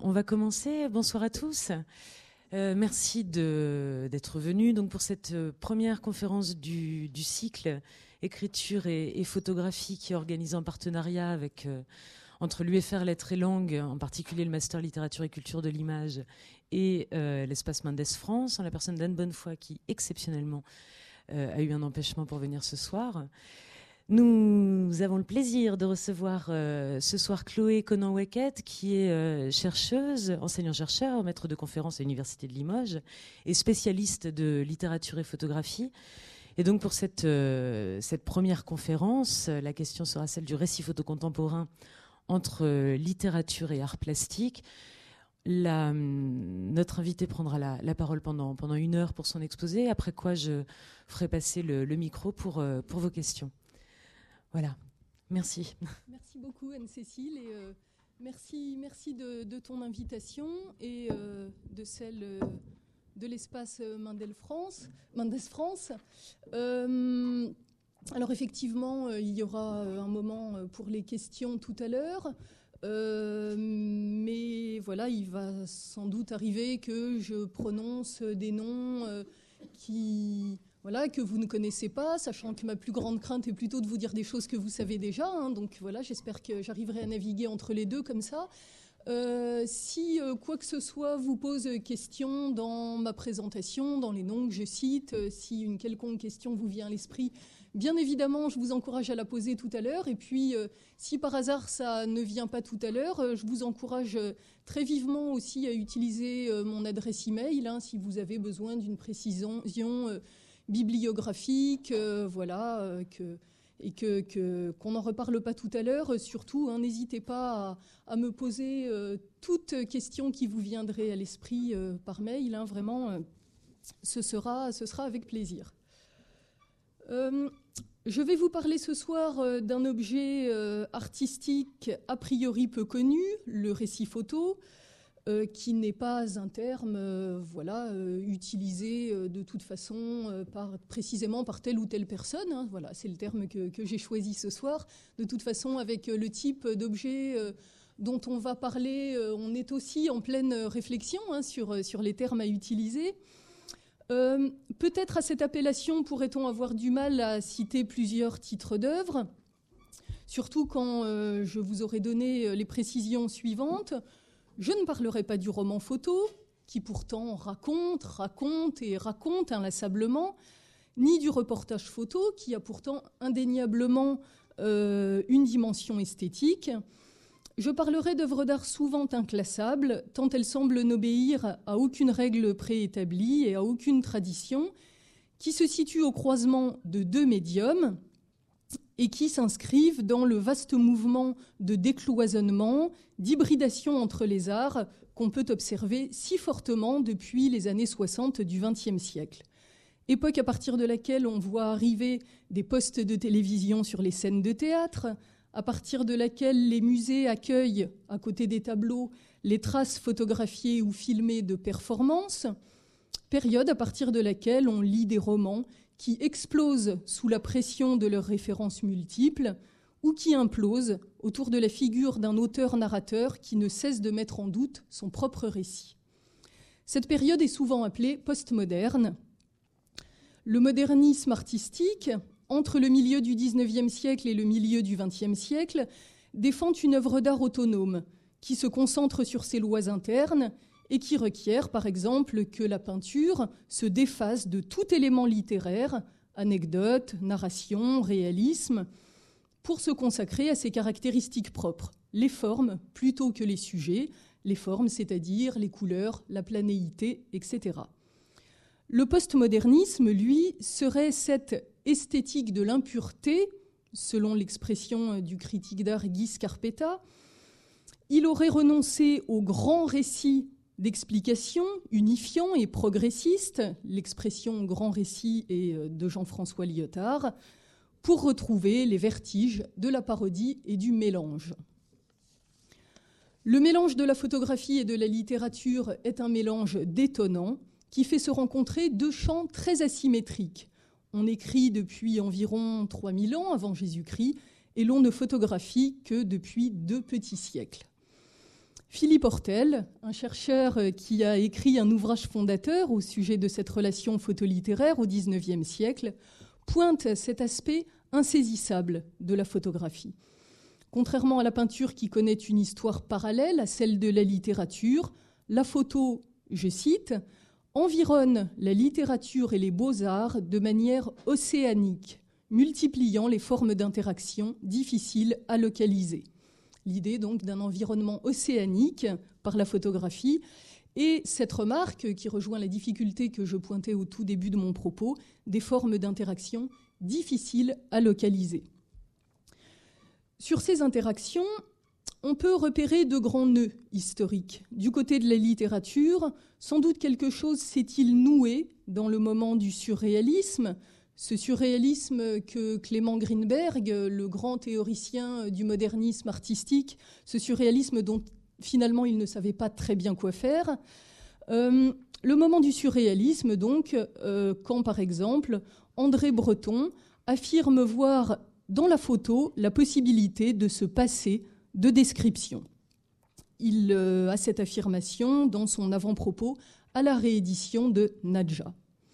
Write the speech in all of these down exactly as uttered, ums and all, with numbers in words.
on va commencer. Bonsoir à tous. Euh, merci de, d'être venus donc, pour cette première conférence du, du cycle Écriture et, et photographie qui est organisée en partenariat avec, euh, entre l'U F R Lettres et Langues, en particulier le Master Littérature et Culture de l'Image et euh, l'Espace Mendes France, en la personne d'Anne Bonnefoy qui, exceptionnellement, euh, a eu un empêchement pour venir ce soir. Nous avons le plaisir de recevoir euh, ce soir Chloé Conan-Weckett, qui est euh, chercheuse, enseignant-chercheur, maître de conférence à l'Université de Limoges et spécialiste de littérature et photographie. Et donc pour cette, euh, cette première conférence, la question sera celle du récit photo contemporain entre euh, littérature et art plastique. La, notre invité prendra la, la parole pendant, pendant une heure pour son exposé, après quoi je ferai passer le, le micro pour, euh, pour vos questions. Voilà, merci. Merci beaucoup Anne-Cécile et euh, merci, merci de, de ton invitation et euh, de celle euh, de l'espace Mendes France. Mendes France. Euh, alors effectivement, euh, il y aura un moment pour les questions tout à l'heure, euh, mais voilà, il va sans doute arriver que je prononce des noms euh, qui... Voilà, que vous ne connaissez pas, sachant que ma plus grande crainte est plutôt de vous dire des choses que vous savez déjà. Hein, donc voilà, j'espère que j'arriverai à naviguer entre les deux comme ça. Euh, si euh, quoi que ce soit vous pose question dans ma présentation, dans les noms que je cite, euh, si une quelconque question vous vient à l'esprit, bien évidemment, je vous encourage à la poser tout à l'heure. Et puis, euh, si par hasard ça ne vient pas tout à l'heure, euh, je vous encourage euh, très vivement aussi à utiliser euh, mon adresse email, hein, si vous avez besoin d'une précision euh, bibliographique, euh, voilà, euh, que, et que, que, qu'on n'en reparle pas tout à l'heure. Euh, surtout, hein, n'hésitez pas à, à me poser euh, toute question qui vous viendrait à l'esprit euh, par mail. Hein, vraiment, euh, ce, sera, ce sera avec plaisir. Euh, je vais vous parler ce soir euh, d'un objet euh, artistique a priori peu connu, le récit photo, Euh, qui n'est pas un terme euh, voilà, euh, utilisé euh, de toute façon euh, par, précisément par telle ou telle personne. Hein, voilà, c'est le terme que, que j'ai choisi ce soir. De toute façon, avec euh, le type d'objet euh, dont on va parler, euh, on est aussi en pleine réflexion hein, sur, sur les termes à utiliser. Euh, peut-être à cette appellation pourrait-on avoir du mal à citer plusieurs titres d'œuvres, surtout quand euh, je vous aurai donné les précisions suivantes. Je ne parlerai pas du roman photo, qui pourtant raconte, raconte et raconte inlassablement, ni du reportage photo, qui a pourtant indéniablement euh, une dimension esthétique. Je parlerai d'œuvres d'art souvent inclassables, tant elles semblent n'obéir à aucune règle préétablie et à aucune tradition, qui se situent au croisement de deux médiums, et qui s'inscrivent dans le vaste mouvement de décloisonnement, d'hybridation entre les arts qu'on peut observer si fortement depuis les années soixante du vingtième siècle. Époque à partir de laquelle on voit arriver des postes de télévision sur les scènes de théâtre, à partir de laquelle les musées accueillent, à côté des tableaux, les traces photographiées ou filmées de performances, période à partir de laquelle on lit des romans qui explosent sous la pression de leurs références multiples ou qui implosent autour de la figure d'un auteur-narrateur qui ne cesse de mettre en doute son propre récit. Cette période est souvent appelée postmoderne. Le modernisme artistique, entre le milieu du dix-neuvième siècle et le milieu du vingtième siècle, défend une œuvre d'art autonome qui se concentre sur ses lois internes et qui requiert, par exemple, que la peinture se défasse de tout élément littéraire, anecdote, narration, réalisme, pour se consacrer à ses caractéristiques propres, les formes plutôt que les sujets, les formes, c'est-à-dire les couleurs, la planéité, et cetera. Le postmodernisme, lui, serait cette esthétique de l'impureté, selon l'expression du critique d'art Guy Scarpetta. Il aurait renoncé au grand récit d'explication unifiant et progressiste, l'expression grand récit est de Jean-François Lyotard, pour retrouver les vertiges de la parodie et du mélange. Le mélange de la photographie et de la littérature est un mélange détonnant qui fait se rencontrer deux champs très asymétriques. On écrit depuis environ trois mille ans avant Jésus-Christ et l'on ne photographie que depuis deux petits siècles. Philippe Hortel, un chercheur qui a écrit un ouvrage fondateur au sujet de cette relation photolittéraire au dix-neuvième siècle, pointe cet aspect insaisissable de la photographie. Contrairement à la peinture qui connaît une histoire parallèle à celle de la littérature, la photo, je cite, environne la littérature et les beaux-arts de manière océanique, multipliant les formes d'interaction difficiles à localiser. L'idée donc d'un environnement océanique par la photographie, et cette remarque qui rejoint la difficulté que je pointais au tout début de mon propos, des formes d'interaction difficiles à localiser. Sur ces interactions, on peut repérer de grands nœuds historiques. Du côté de la littérature, sans doute quelque chose s'est-il noué dans le moment du surréalisme, ce surréalisme que Clément Greenberg, le grand théoricien du modernisme artistique, ce surréalisme dont finalement il ne savait pas très bien quoi faire. Euh, le moment du surréalisme, donc, euh, quand par exemple André Breton affirme voir dans la photo la possibilité de se passer de description. Il euh, a cette affirmation dans son avant-propos à la réédition de Nadja.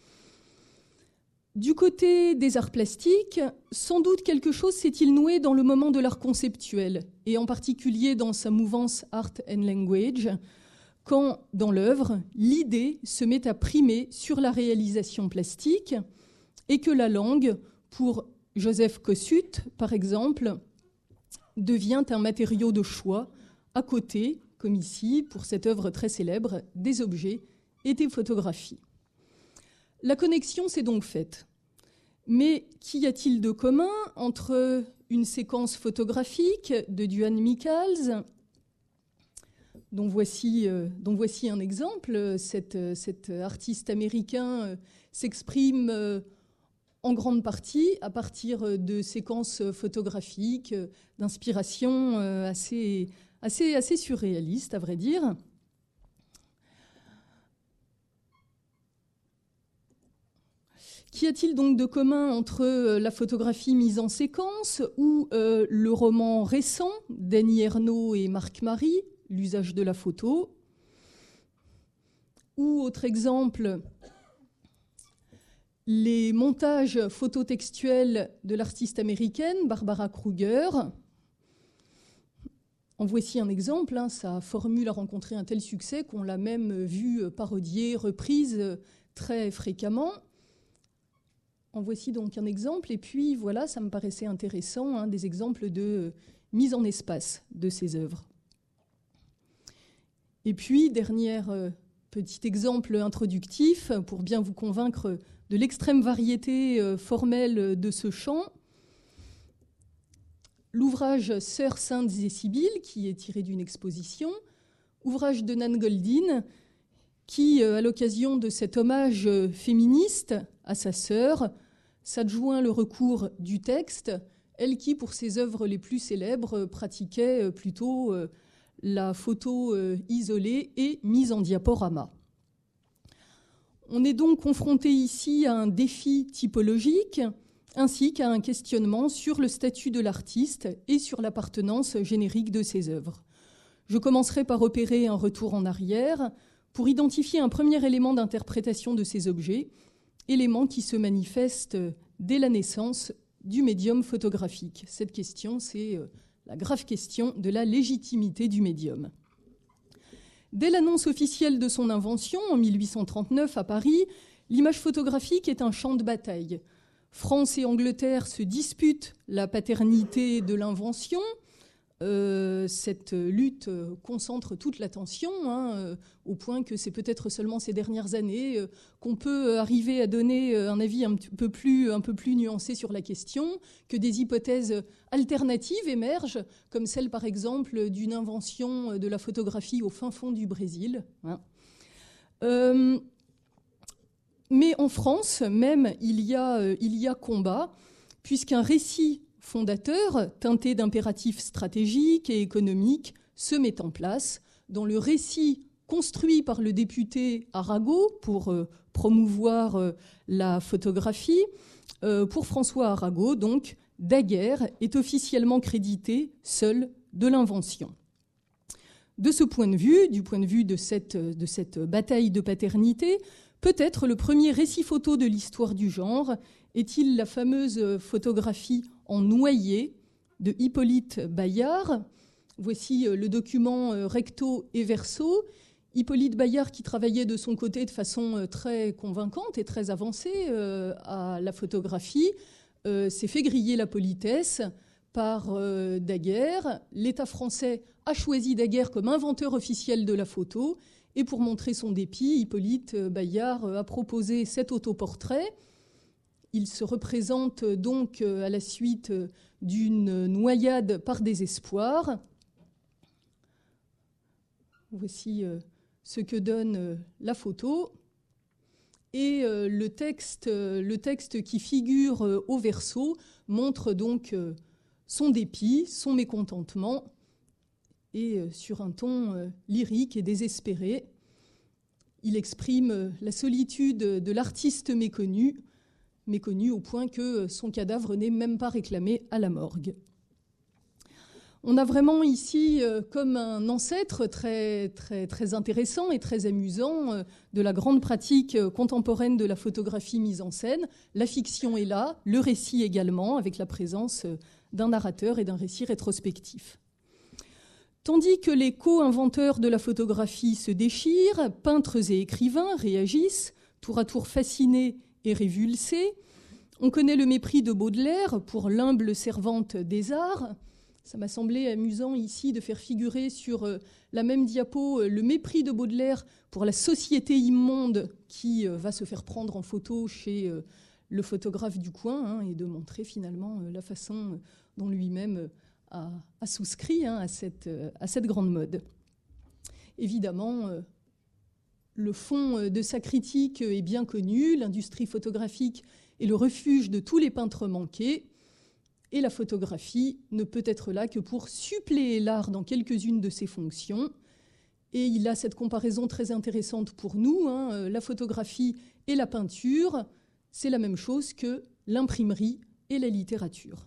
Du côté des arts plastiques, sans doute quelque chose s'est-il noué dans le moment de l'art conceptuel, et en particulier dans sa mouvance Art and Language, quand, dans l'œuvre, l'idée se met à primer sur la réalisation plastique et que la langue, pour Joseph Kossut, par exemple, devient un matériau de choix à côté, comme ici, pour cette œuvre très célèbre, des objets et des photographies. La connexion s'est donc faite. Mais qu'y a-t-il de commun entre une séquence photographique de Duane Michals, dont voici, euh, dont voici un exemple. Cet, cet artiste américain euh, s'exprime euh, en grande partie à partir de séquences photographiques, euh, d'inspiration euh, assez, assez, assez surréalistes, à vrai dire. Qu'y a-t-il donc de commun entre la photographie mise en séquence ou euh, le roman récent d'Annie Ernaux et Marc Marie, L'usage de la photo, ou autre exemple, les montages phototextuels de l'artiste américaine Barbara Kruger. En voici un exemple, hein, sa formule a rencontré un tel succès qu'on l'a même vue parodiée, reprise très fréquemment. En voici donc un exemple, et puis voilà, ça me paraissait intéressant, hein, des exemples de mise en espace de ces œuvres. Et puis, dernier euh, petit exemple introductif, pour bien vous convaincre de l'extrême variété euh, formelle de ce champ, l'ouvrage Sœurs saintes et Sibylles, qui est tiré d'une exposition, ouvrage de Nan Goldin, qui, euh, à l'occasion de cet hommage féministe à sa sœur, s'adjoint le recours du texte, elle qui, pour ses œuvres les plus célèbres, pratiquait plutôt la photo isolée et mise en diaporama. On est donc confronté ici à un défi typologique, ainsi qu'à un questionnement sur le statut de l'artiste et sur l'appartenance générique de ses œuvres. Je commencerai par opérer un retour en arrière pour identifier un premier élément d'interprétation de ces objets, élément qui se manifeste dès la naissance du médium photographique. Cette question, c'est la grave question de la légitimité du médium. Dès l'annonce officielle de son invention, en mille huit cent trente-neuf à Paris, l'image photographique est un champ de bataille. France et Angleterre se disputent la paternité de l'invention. Euh, cette lutte concentre toute l'attention, hein, euh, au point que c'est peut-être seulement ces dernières années euh, qu'on peut arriver à donner un avis un peu plus, un peu plus nuancé sur la question, que des hypothèses alternatives émergent, comme celle par exemple d'une invention de la photographie au fin fond du Brésil. Hein. Euh, mais en France, même, il y a, euh, il y a combat, puisqu'un récit fondateur, teinté d'impératifs stratégiques et économiques, se met en place dans le récit construit par le député Arago pour euh, promouvoir euh, la photographie. Euh, pour François Arago, donc, Daguerre est officiellement crédité seul de l'invention. De ce point de vue, du point de vue de cette, de cette bataille de paternité, peut-être le premier récit photo de l'histoire du genre est-il la fameuse photographie en noyer de Hippolyte Bayard. Voici le document recto et verso. Hippolyte Bayard, qui travaillait de son côté de façon très convaincante et très avancée à la photographie, s'est fait griller la politesse par Daguerre. L'État français a choisi Daguerre comme inventeur officiel de la photo. Et pour montrer son dépit, Hippolyte Bayard a proposé cet autoportrait. Il se représente donc à la suite d'une noyade par désespoir. Voici ce que donne la photo. Et le texte, le texte qui figure au verso montre donc son dépit, son mécontentement, et sur un ton lyrique et désespéré. Il exprime la solitude de l'artiste méconnu, méconnu au point que son cadavre n'est même pas réclamé à la morgue. On a vraiment ici comme un ancêtre très, très, très intéressant et très amusant de la grande pratique contemporaine de la photographie mise en scène. La fiction est là, le récit également, avec la présence d'un narrateur et d'un récit rétrospectif. Tandis que les co-inventeurs de la photographie se déchirent, peintres et écrivains réagissent, tour à tour fascinés et révulsés. On connaît le mépris de Baudelaire pour l'humble servante des arts. Ça m'a semblé amusant ici de faire figurer sur la même diapo le mépris de Baudelaire pour la société immonde qui va se faire prendre en photo chez le photographe du coin, hein, et de montrer finalement la façon dont lui-même a, a souscrit hein, à, cette, à cette grande mode. Évidemment, le fond de sa critique est bien connu. L'industrie photographique est le refuge de tous les peintres manqués. Et la photographie ne peut être là que pour suppléer l'art dans quelques-unes de ses fonctions. Et il a cette comparaison très intéressante pour nous. Hein. La photographie et la peinture, c'est la même chose que l'imprimerie et la littérature.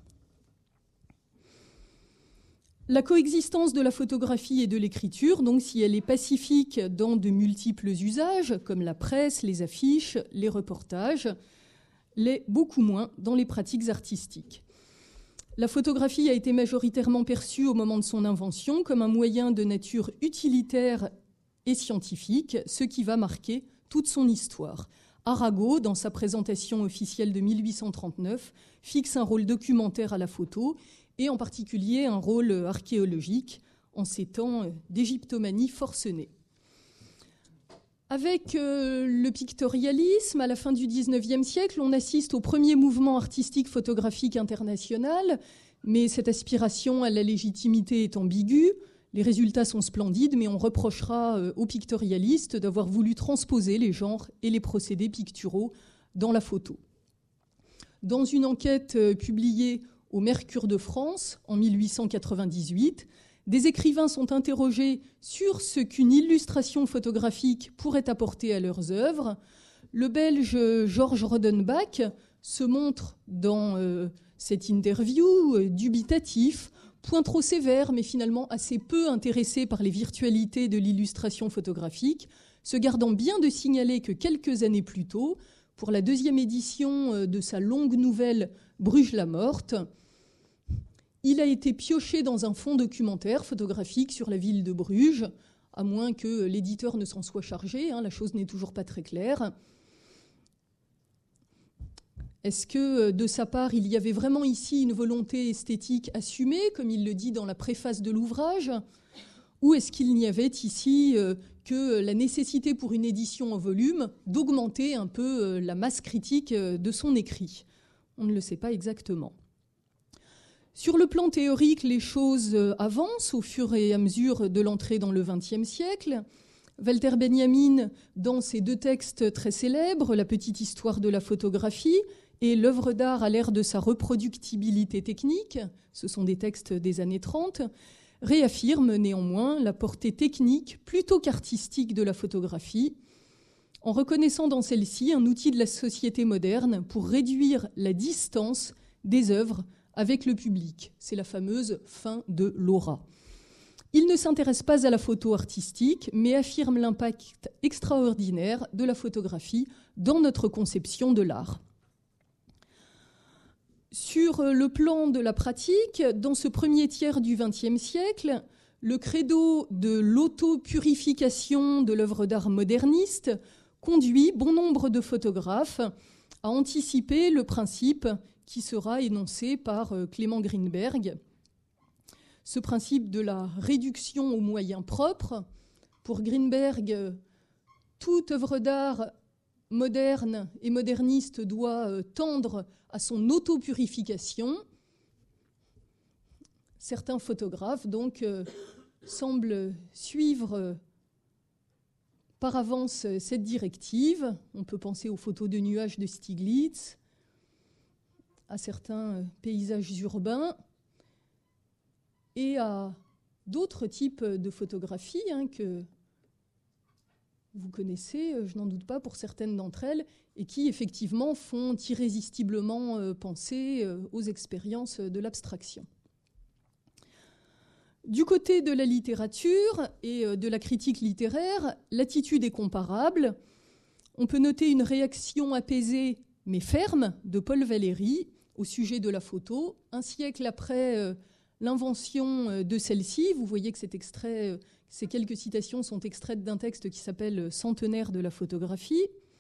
La coexistence de la photographie et de l'écriture, donc si elle est pacifique dans de multiples usages, comme la presse, les affiches, les reportages, l'est beaucoup moins dans les pratiques artistiques. La photographie a été majoritairement perçue au moment de son invention comme un moyen de nature utilitaire et scientifique, ce qui va marquer toute son histoire. Arago, dans sa présentation officielle de mille huit cent trente-neuf, fixe un rôle documentaire à la photo et en particulier un rôle archéologique en ces temps d'égyptomanie forcenée. Avec euh, le pictorialisme, à la fin du dix-neuvième siècle, on assiste au premier mouvement artistique photographique international, mais cette aspiration à la légitimité est ambiguë. Les résultats sont splendides, mais on reprochera euh, aux pictorialistes d'avoir voulu transposer les genres et les procédés picturaux dans la photo. Dans une enquête euh, publiée au Mercure de France en mille huit cent quatre-vingt-dix-huit, des écrivains sont interrogés sur ce qu'une illustration photographique pourrait apporter à leurs œuvres. Le Belge Georges Rodenbach se montre dans euh, cette interview euh, dubitatif, point trop sévère, mais finalement assez peu intéressé par les virtualités de l'illustration photographique, se gardant bien de signaler que quelques années plus tôt, pour la deuxième édition de sa longue nouvelle Bruges la morte, il a été pioché dans un fonds documentaire photographique sur la ville de Bruges, à moins que l'éditeur ne s'en soit chargé, hein, la chose n'est toujours pas très claire. Est-ce que, de sa part, il y avait vraiment ici une volonté esthétique assumée, comme il le dit dans la préface de l'ouvrage, ou est-ce qu'il n'y avait ici que la nécessité pour une édition en volume d'augmenter un peu la masse critique de son écrit? On ne le sait pas exactement. Sur le plan théorique, les choses avancent au fur et à mesure de l'entrée dans le vingtième siècle. Walter Benjamin, dans ses deux textes très célèbres, La petite histoire de la photographie et L'œuvre d'art à l'ère de sa reproductibilité technique, ce sont des textes des années trente, réaffirme néanmoins la portée technique plutôt qu'artistique de la photographie, en reconnaissant dans celle-ci un outil de la société moderne pour réduire la distance des œuvres avec le public. C'est la fameuse fin de l'aura. Il ne s'intéresse pas à la photo artistique, mais affirme l'impact extraordinaire de la photographie dans notre conception de l'art. Sur le plan de la pratique, dans ce premier tiers du vingtième siècle, le credo de l'autopurification de l'œuvre d'art moderniste conduit bon nombre de photographes à anticiper le principe qui sera énoncé par Clément Greenberg. Ce principe de la réduction aux moyens propres. Pour Greenberg, toute œuvre d'art moderne et moderniste doit tendre à son autopurification. Certains photographes donc euh, semblent suivre euh, par avance cette directive. On peut penser aux photos de nuages de Stiglitz, à certains euh, paysages urbains et à d'autres types de photographies hein, que vous connaissez, je n'en doute pas, pour certaines d'entre elles, et qui effectivement font irrésistiblement euh, penser euh, aux expériences de l'abstraction. Du côté de la littérature et de la critique littéraire, l'attitude est comparable. On peut noter une réaction apaisée mais ferme de Paul Valéry au sujet de la photo, un siècle après euh, l'invention de celle-ci. Vous voyez que cet extrait, euh, ces quelques citations sont extraites d'un texte qui s'appelle « Centenaire de la photographie ».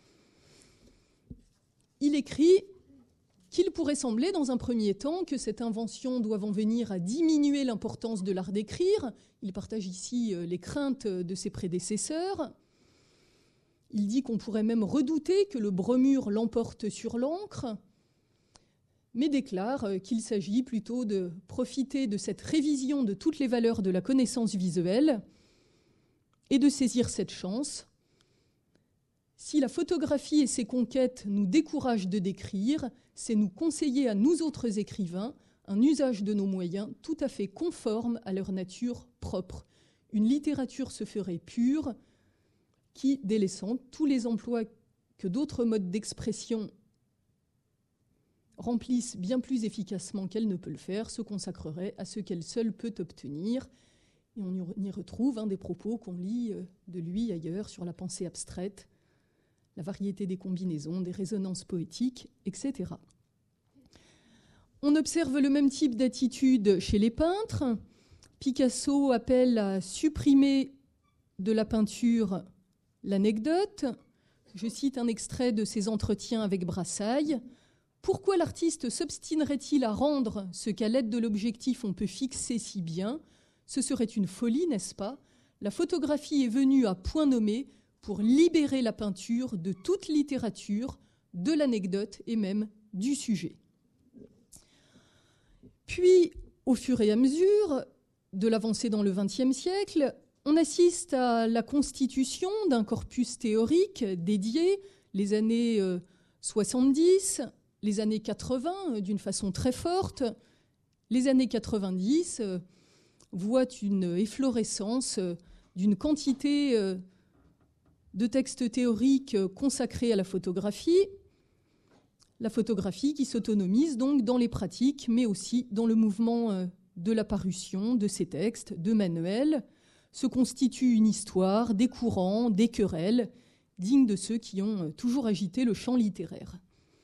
Il écrit qu'il pourrait sembler, dans un premier temps, que cette invention doive en venir à diminuer l'importance de l'art d'écrire. Il partage ici les craintes de ses prédécesseurs. Il dit qu'on pourrait même redouter que le bromure l'emporte sur l'encre, mais déclare qu'il s'agit plutôt de profiter de cette révision de toutes les valeurs de la connaissance visuelle et de saisir cette chance. Si la photographie et ses conquêtes nous découragent de décrire, c'est nous conseiller à nous autres écrivains un usage de nos moyens tout à fait conforme à leur nature propre. Une littérature se ferait pure qui, délaissant tous les emplois que d'autres modes d'expression remplissent bien plus efficacement qu'elle ne peut le faire, se consacrerait à ce qu'elle seule peut obtenir. Et on y retrouve hein, des propos qu'on lit de lui ailleurs sur la pensée abstraite, la variété des combinaisons, des résonances poétiques, et cetera. On observe le même type d'attitude chez les peintres. Picasso appelle à supprimer de la peinture l'anecdote. Je cite un extrait de ses entretiens avec Brassailles. « Pourquoi l'artiste s'obstinerait-il à rendre ce qu'à l'aide de l'objectif on peut fixer si bien ? Ce serait une folie, n'est-ce pas ? La photographie est venue à point nommé pour libérer la peinture de toute littérature, de l'anecdote et même du sujet. » Puis, au fur et à mesure de l'avancée dans le vingtième siècle, on assiste à la constitution d'un corpus théorique dédié, les années soixante-dix, les années quatre-vingts d'une façon très forte. Les années quatre-vingt-dix voient une efflorescence d'une quantité de textes théoriques consacrés à la photographie, la photographie qui s'autonomise donc dans les pratiques, mais aussi dans le mouvement de la parution de ces textes, de manuels, se constitue une histoire, des courants, des querelles, dignes de ceux qui ont toujours agité le champ littéraire.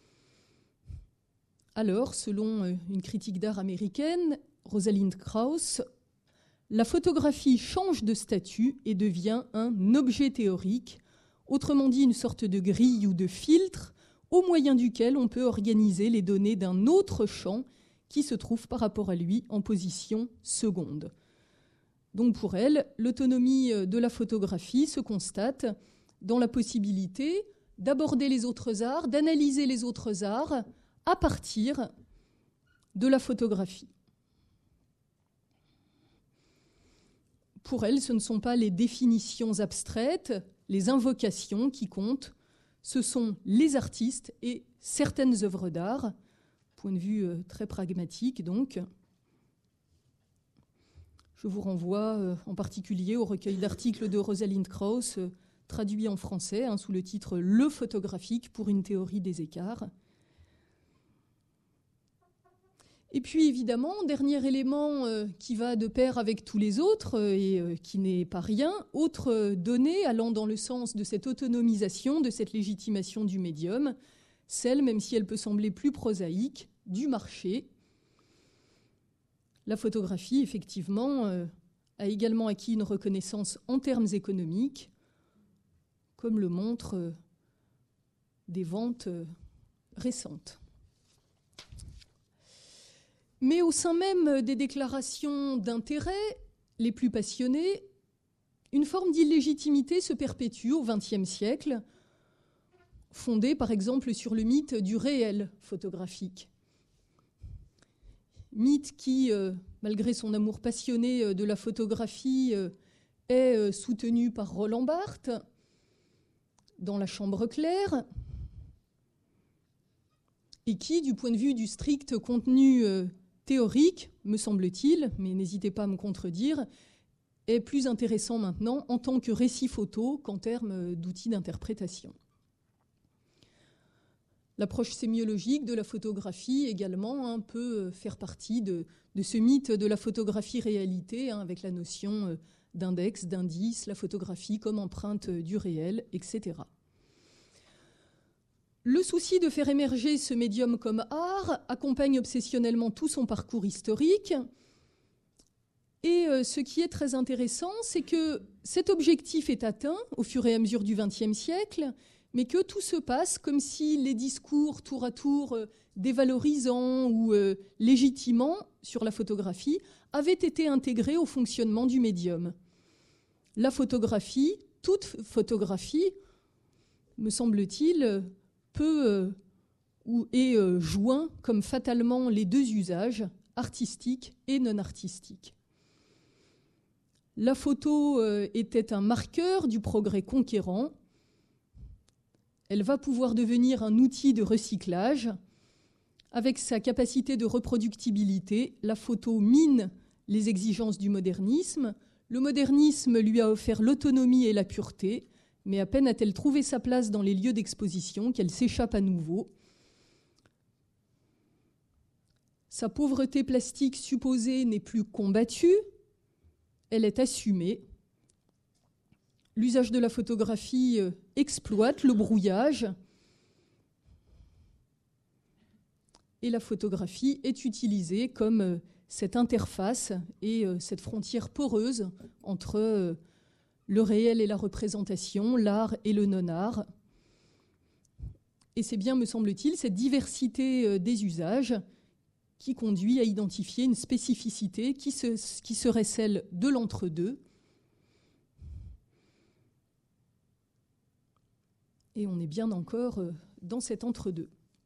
Alors, selon une critique d'art américaine, Rosalind Krauss, la photographie change de statut et devient un objet théorique, autrement dit une sorte de grille ou de filtre au moyen duquel on peut organiser les données d'un autre champ qui se trouve par rapport à lui en position seconde. Donc pour elle, l'autonomie de la photographie se constate dans la possibilité d'aborder les autres arts, d'analyser les autres arts à partir de la photographie. Pour elle, ce ne sont pas les définitions abstraites, les invocations qui comptent, ce sont les artistes et certaines œuvres d'art, point de vue très pragmatique donc. Je vous renvoie en particulier au recueil d'articles de Rosalind Krauss, traduit en français hein, sous le titre « Le photographique pour une théorie des écarts ». Et puis évidemment, dernier élément euh, qui va de pair avec tous les autres euh, et euh, qui n'est pas rien, autre euh, donnée allant dans le sens de cette autonomisation, de cette légitimation du médium, celle, même si elle peut sembler plus prosaïque, du marché. La photographie, effectivement, euh, a également acquis une reconnaissance en termes économiques, comme le montrent euh, des ventes euh, récentes. Mais au sein même des déclarations d'intérêt les plus passionnées, une forme d'illégitimité se perpétue au vingtième siècle, fondée par exemple sur le mythe du réel photographique. Mythe qui, euh, malgré son amour passionné de la photographie, euh, est euh, soutenu par Roland Barthes dans La Chambre claire, et qui, du point de vue du strict contenu euh, théorique, me semble-t-il, mais n'hésitez pas à me contredire, est plus intéressant maintenant en tant que récit photo qu'en termes d'outils d'interprétation. L'approche sémiologique de la photographie également hein, peut faire partie de, de ce mythe de la photographie-réalité, hein, avec la notion euh, d'index, d'indice, la photographie comme empreinte du réel, et cetera. Le souci de faire émerger ce médium comme art accompagne obsessionnellement tout son parcours historique. Et euh, ce qui est très intéressant, c'est que cet objectif est atteint au fur et à mesure du vingtième siècle, mais que tout se passe comme si les discours tour à tour euh, dévalorisants ou euh, légitimants sur la photographie avaient été intégrés au fonctionnement du médium. La photographie, toute photographie, me semble-t-il, peut euh, ou est euh, joint comme fatalement les deux usages, artistiques et non artistiques. La photo euh, était un marqueur du progrès conquérant. Elle va pouvoir devenir un outil de recyclage. Avec sa capacité de reproductibilité, la photo mine les exigences du modernisme. Le modernisme lui a offert l'autonomie et la pureté, mais à peine a-t-elle trouvé sa place dans les lieux d'exposition qu'elle s'échappe à nouveau. Sa pauvreté plastique supposée n'est plus combattue, elle est assumée. L'usage de la photographie exploite le brouillage et la photographie est utilisée comme cette interface et cette frontière poreuse entre le réel et la représentation, l'art et le non-art. Et c'est bien, me semble-t-il, cette diversité des usages qui conduit à identifier une spécificité qui, se, qui serait celle de l'entre-deux. Et on est bien encore dans cet entre-deux.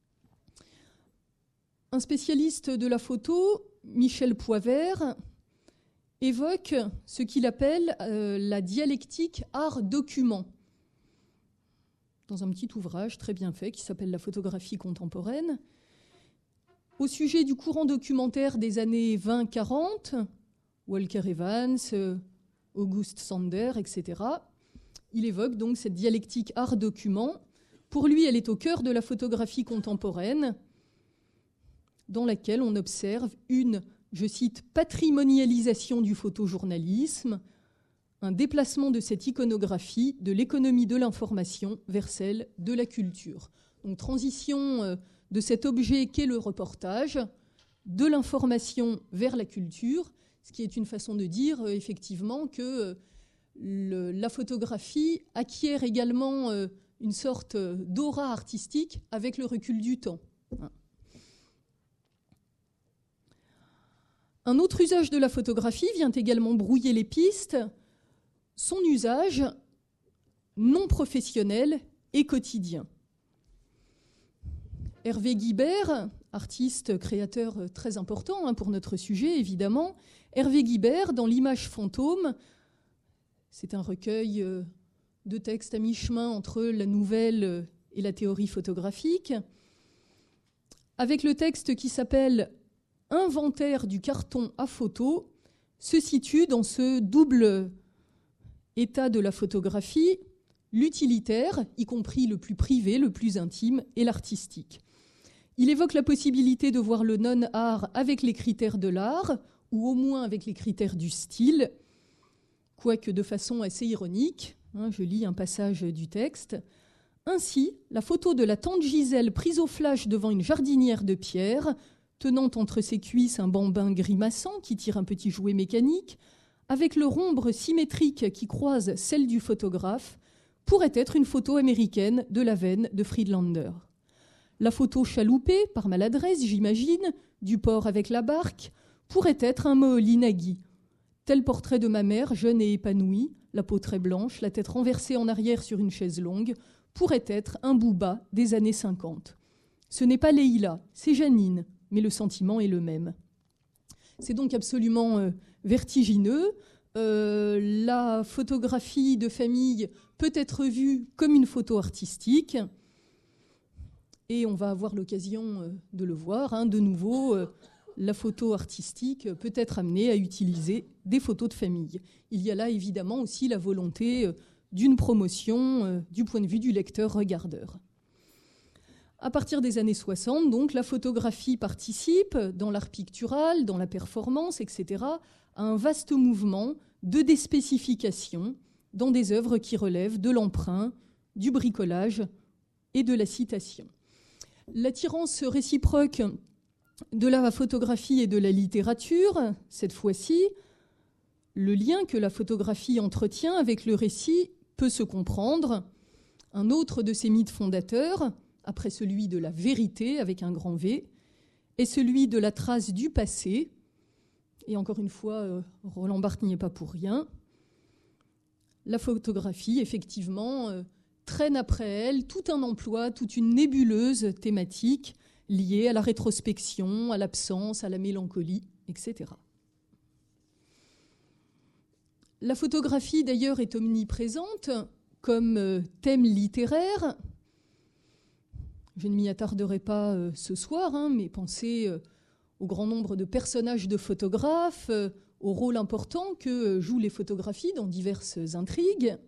Un spécialiste de la photo, Michel Poivert, évoque ce qu'il appelle euh, la dialectique art-document, dans un petit ouvrage très bien fait qui s'appelle « La photographie contemporaine ». Au sujet du courant documentaire des années vingt quarante, Walker Evans, August Sander, et cetera, il évoque donc cette dialectique art-document. Pour lui, elle est au cœur de la photographie contemporaine, dans laquelle on observe une, je cite, patrimonialisation du photojournalisme, un déplacement de cette iconographie de l'économie de l'information vers celle de la culture. Donc transition de cet objet qu'est le reportage, de l'information vers la culture, ce qui est une façon de dire effectivement que le, la photographie acquiert également une sorte d'aura artistique avec le recul du temps. Un autre usage de la photographie vient également brouiller les pistes, son usage non professionnel et quotidien. Hervé Guibert, artiste, créateur très important hein, pour notre sujet, évidemment, Hervé Guibert, dans L'image fantôme, c'est un recueil de textes à mi-chemin entre la nouvelle et la théorie photographique, avec le texte qui s'appelle « Inventaire du carton à photo », se situe dans ce double état de la photographie, l'utilitaire, y compris le plus privé, le plus intime, et l'artistique. Il évoque la possibilité de voir le non-art avec les critères de l'art, ou au moins avec les critères du style, quoique de façon assez ironique. Hein, je lis un passage du texte. Ainsi, la photo de la tante Gisèle prise au flash devant une jardinière de pierre, tenant entre ses cuisses un bambin grimaçant qui tire un petit jouet mécanique, avec le rhombre symétrique qui croise celle du photographe, pourrait être une photo américaine de la veine de Friedlander. La photo chaloupée, par maladresse, j'imagine, du port avec la barque, pourrait être un Moholy Nagy. Tel portrait de ma mère, jeune et épanouie, la peau très blanche, la tête renversée en arrière sur une chaise longue, pourrait être un Bouba des années cinquante. Ce n'est pas Leïla, c'est Janine, mais le sentiment est le même. C'est donc absolument euh, vertigineux. Euh, la photographie de famille peut être vue comme une photo artistique. Et on va avoir l'occasion de le voir. Hein, de nouveau, euh, la photo artistique peut être amenée à utiliser des photos de famille. Il y a là évidemment aussi la volonté d'une promotion euh, du point de vue du lecteur-regardeur. À partir des années soixante, donc, la photographie participe, dans l'art pictural, dans la performance, et cetera, à un vaste mouvement de déspécification dans des œuvres qui relèvent de l'emprunt, du bricolage et de la citation. L'attirance réciproque de la photographie et de la littérature, cette fois-ci, le lien que la photographie entretient avec le récit peut se comprendre. Un autre de ses mythes fondateurs, après celui de la vérité avec un grand V, est celui de la trace du passé. Et encore une fois, Roland Barthes n'y est pas pour rien. La photographie, effectivement, traîne après elle tout un emploi, toute une nébuleuse thématique liée à la rétrospection, à l'absence, à la mélancolie, et cetera. La photographie, d'ailleurs, est omniprésente comme thème littéraire. Je ne m'y attarderai pas euh, ce soir, hein, mais pensez euh, au grand nombre de personnages de photographes, euh, au rôle important que euh, jouent les photographies dans diverses intrigues.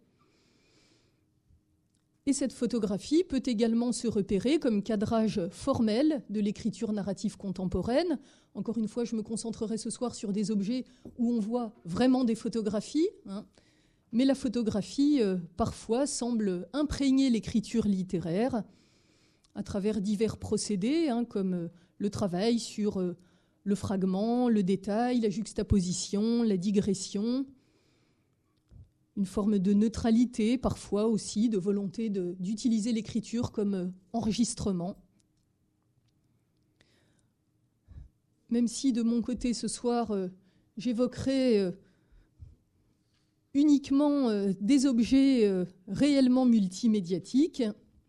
Et cette photographie peut également se repérer comme cadrage formel de l'écriture narrative contemporaine. Encore une fois, je me concentrerai ce soir sur des objets où on voit vraiment des photographies, hein. Mais la photographie, euh, parfois, semble imprégner l'écriture littéraire à travers divers procédés, hein, comme le travail sur le fragment, le détail, la juxtaposition, la digression, une forme de neutralité, parfois aussi, de volonté de, d'utiliser l'écriture comme enregistrement. Même si, de mon côté, ce soir, euh, j'évoquerai euh, uniquement euh, des objets euh, réellement multimédiatiques,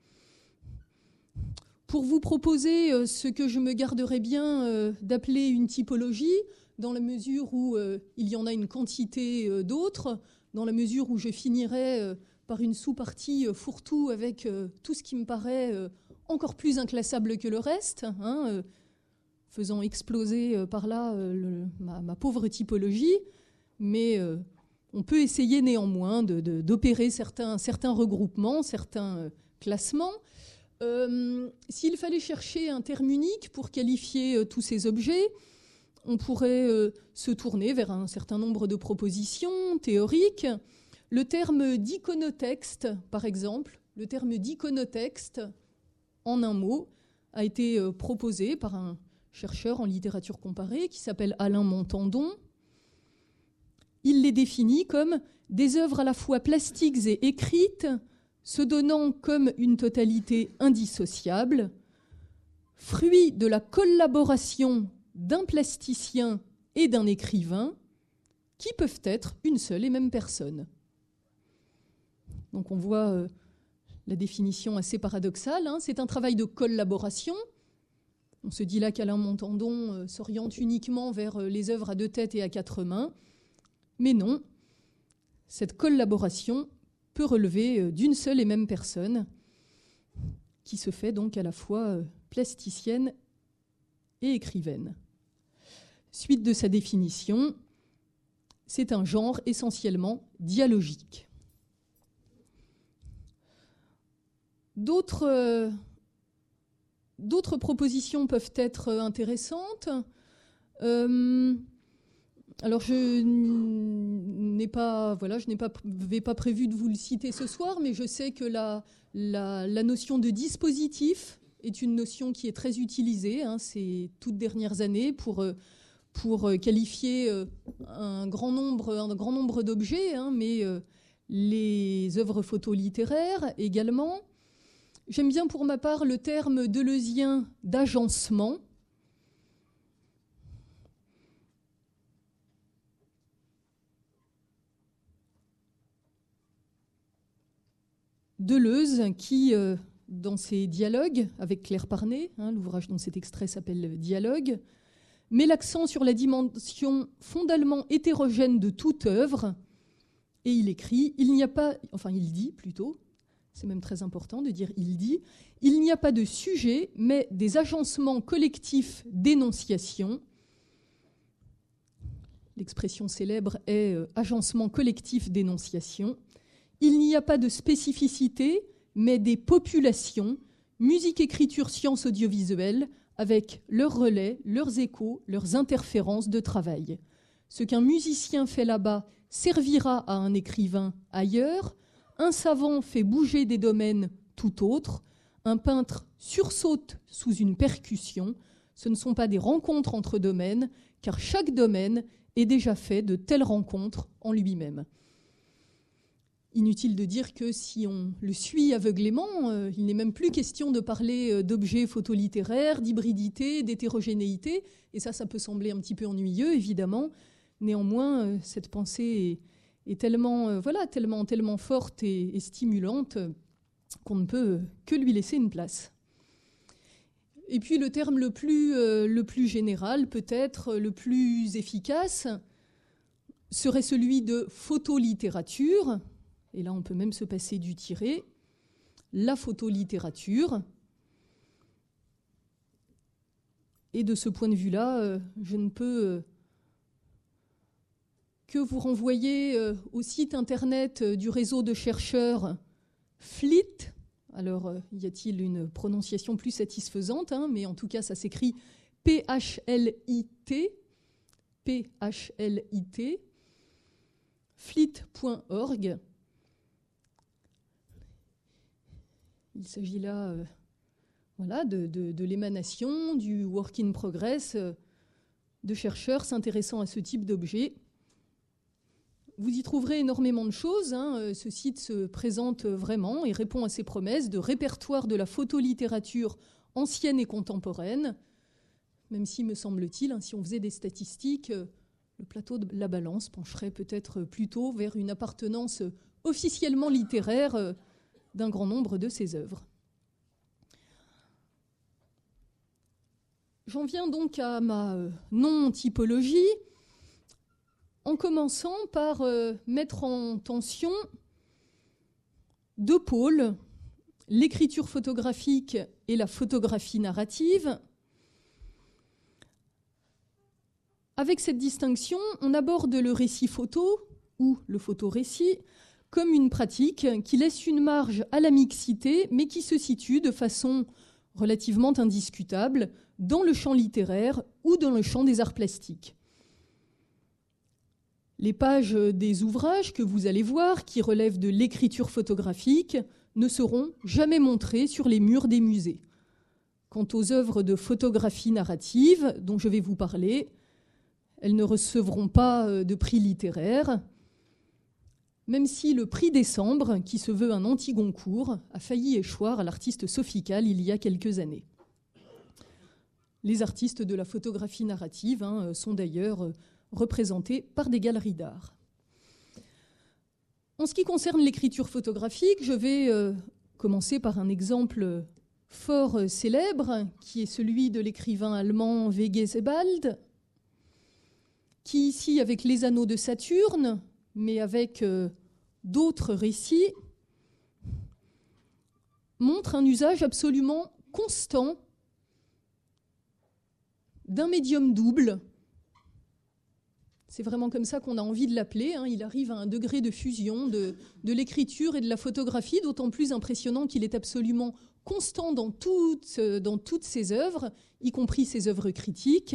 pour vous proposer euh, ce que je me garderais bien euh, d'appeler une typologie, dans la mesure où euh, il y en a une quantité euh, d'autres, dans la mesure où je finirais euh, par une sous-partie euh, fourre-tout avec euh, tout ce qui me paraît euh, encore plus inclassable que le reste, hein, euh, faisant exploser euh, par là euh, le, ma, ma pauvre typologie, mais euh, on peut essayer néanmoins de, de, d'opérer certains, certains regroupements, certains euh, classements. Euh, s'il fallait chercher un terme unique pour qualifier euh, tous ces objets, on pourrait euh, se tourner vers un certain nombre de propositions théoriques. Le terme d'iconotexte, par exemple, le terme d'iconotexte, en un mot, a été euh, proposé par un chercheur en littérature comparée qui s'appelle Alain Montandon. Il les définit comme des œuvres à la fois plastiques et écrites, se donnant comme une totalité indissociable, fruit de la collaboration d'un plasticien et d'un écrivain, qui peuvent être une seule et même personne. Donc on voit euh, la définition assez paradoxale, hein. C'est un travail de collaboration. On se dit là qu'Alain Montandon euh, s'oriente uniquement vers euh, les œuvres à deux têtes et à quatre mains, mais non, cette collaboration peut relever d'une seule et même personne, qui se fait donc à la fois plasticienne et écrivaine. Suite de sa définition, c'est un genre essentiellement dialogique. D'autres, d'autres propositions peuvent être intéressantes. Euh, alors, je n'ai pas, voilà, je n'ai pas, vais pas prévu de vous le citer ce soir, mais je sais que la, la, la notion de dispositif est une notion qui est très utilisée hein, ces toutes dernières années pour, pour qualifier un grand nombre, un grand nombre d'objets, hein, mais les œuvres photolittéraires également. J'aime bien pour ma part le terme deleuzien d'agencement. Deleuze qui, euh, dans ses dialogues avec Claire Parné, hein, l'ouvrage dont cet extrait s'appelle « Dialogue », met l'accent sur la dimension fondamentalement hétérogène de toute œuvre, et il écrit, il n'y a pas, enfin il dit plutôt, c'est même très important de dire il dit, il n'y a pas de sujet, mais des agencements collectifs d'énonciation. L'expression célèbre est euh, agencement collectif d'énonciation. Il n'y a pas de spécificité, mais des populations, musique, écriture, sciences audiovisuelles, avec leurs relais, leurs échos, leurs interférences de travail. Ce qu'un musicien fait là-bas servira à un écrivain ailleurs, un savant fait bouger des domaines tout autres, un peintre sursaute sous une percussion. Ce ne sont pas des rencontres entre domaines, car chaque domaine est déjà fait de telles rencontres en lui-même. Inutile de dire que si on le suit aveuglément, euh, il n'est même plus question de parler euh, d'objets photolittéraires, d'hybridité, d'hétérogénéité, et ça, ça peut sembler un petit peu ennuyeux, évidemment. Néanmoins, euh, cette pensée est, est tellement, euh, voilà, tellement, tellement forte et, et stimulante euh, qu'on ne peut que lui laisser une place. Et puis le terme le plus, euh, le plus général, peut-être le plus efficace, serait celui de photolittérature. Et là, on peut même se passer du tiret. La photolittérature. Et de ce point de vue-là, euh, je ne peux euh, que vous renvoyer euh, au site internet euh, du réseau de chercheurs F L I T. Alors, euh, y a-t-il une prononciation plus satisfaisante, hein, mais en tout cas, ça s'écrit P H L I T. P H L I T. F L I T point org. Il s'agit là euh, voilà, de, de, de l'émanation, du work in progress euh, de chercheurs s'intéressant à ce type d'objet. Vous y trouverez énormément de choses. Hein. Ce site se présente vraiment et répond à ses promesses de répertoire de la photolittérature ancienne et contemporaine, même si, me semble-t-il, hein, si on faisait des statistiques, euh, le plateau de la balance pencherait peut-être plutôt vers une appartenance officiellement littéraire euh, d'un grand nombre de ses œuvres. J'en viens donc à ma euh, non-typologie, en commençant par euh, mettre en tension deux pôles, l'écriture photographique et la photographie narrative. Avec cette distinction, on aborde le récit photo, ou le photorécit, comme une pratique qui laisse une marge à la mixité, mais qui se situe de façon relativement indiscutable dans le champ littéraire ou dans le champ des arts plastiques. Les pages des ouvrages que vous allez voir, qui relèvent de l'écriture photographique, ne seront jamais montrées sur les murs des musées. Quant aux œuvres de photographie narrative, dont je vais vous parler, elles ne recevront pas de prix littéraire, même si le prix Décembre, qui se veut un anti-Goncourt, a failli échoir à l'artiste Sophie Calle il y a quelques années. Les artistes de la photographie narrative hein, sont d'ailleurs représentés par des galeries d'art. En ce qui concerne l'écriture photographique, je vais euh, commencer par un exemple fort célèbre, qui est celui de l'écrivain allemand V G Sebald, qui ici, avec Les Anneaux de Saturne, mais avec euh, d'autres récits, montre un usage absolument constant d'un médium double, C'est vraiment comme ça qu'on a envie de l'appeler. Hein. Il arrive à un degré de fusion de, de l'écriture et de la photographie, d'autant plus impressionnant qu'il est absolument constant dans toutes, dans toutes ses œuvres, y compris ses œuvres critiques.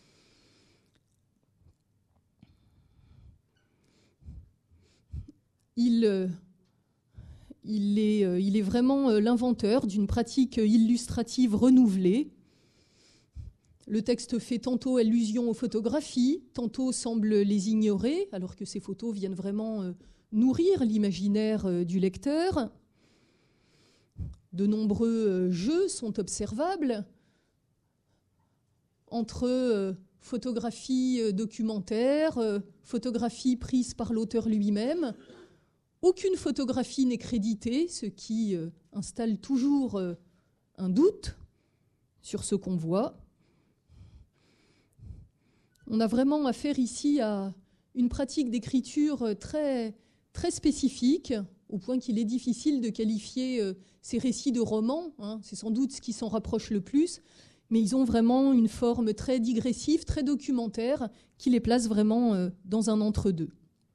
Il, il, est, il est vraiment l'inventeur d'une pratique illustrative renouvelée. Le texte fait tantôt allusion aux photographies, tantôt semble les ignorer, alors que ces photos viennent vraiment nourrir l'imaginaire du lecteur. De nombreux jeux sont observables entre photographies documentaires, photographies prises par l'auteur lui-même. Aucune photographie n'est créditée, ce qui installe toujours un doute sur ce qu'on voit. On a vraiment affaire ici à une pratique d'écriture très, très spécifique, au point qu'il est difficile de qualifier euh, ces récits de romans. Hein, c'est sans doute ce qui s'en rapproche le plus, mais ils ont vraiment une forme très digressive, très documentaire, qui les place vraiment euh, dans un entre-deux.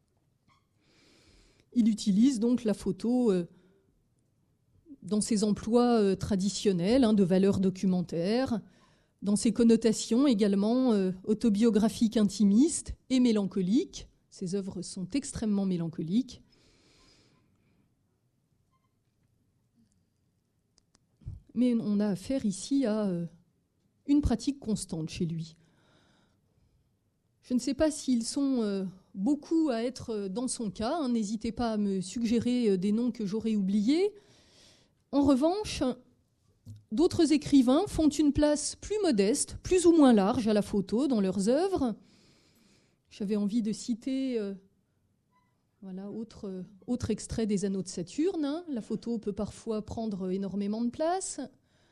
Il utilise donc la photo euh, dans ses emplois euh, traditionnels hein, de valeur documentaire, dans ses connotations également euh, autobiographiques, intimistes et mélancoliques. Ses œuvres sont extrêmement mélancoliques. Mais on a affaire ici à euh, une pratique constante chez lui. Je ne sais pas s'ils sont euh, beaucoup à être dans son cas. Hein, n'hésitez pas à me suggérer des noms que j'aurais oubliés. En revanche, d'autres écrivains font une place plus modeste, plus ou moins large à la photo dans leurs œuvres. J'avais envie de citer euh, voilà, autre, euh, autre extrait des Anneaux de Saturne. Hein. La photo peut parfois prendre énormément de place.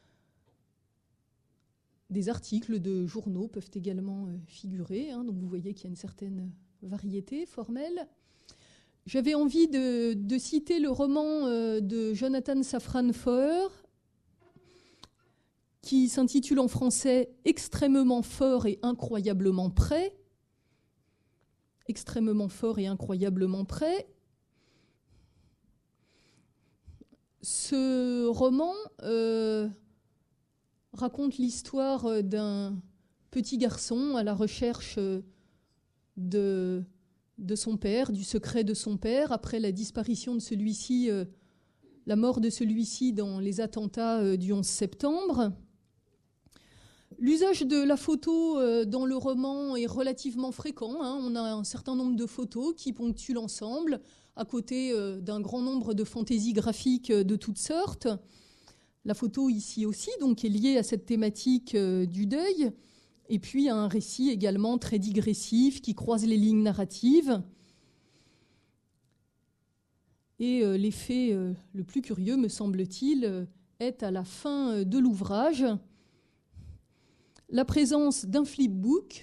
Des articles de journaux peuvent également euh, figurer. Hein. Donc vous voyez qu'il y a une certaine variété formelle. J'avais envie de, de citer le roman euh, de Jonathan Safran Foer, qui s'intitule en français « Extrêmement fort et incroyablement près ». Extrêmement fort et incroyablement près. Ce roman euh, raconte l'histoire d'un petit garçon à la recherche de, de son père, du secret de son père, après la disparition de celui-ci, euh, la mort de celui-ci dans les attentats euh, du onze septembre. L'usage de la photo euh, dans le roman est relativement fréquent. Hein. On a un certain nombre de photos qui ponctuent l'ensemble, à côté euh, d'un grand nombre de fantaisies graphiques euh, de toutes sortes. La photo ici aussi donc, est liée à cette thématique euh, du deuil, et puis à un récit également très digressif qui croise les lignes narratives. Et euh, l'effet euh, le plus curieux, me semble-t-il, euh, est à la fin de l'ouvrage, la présence d'un flipbook,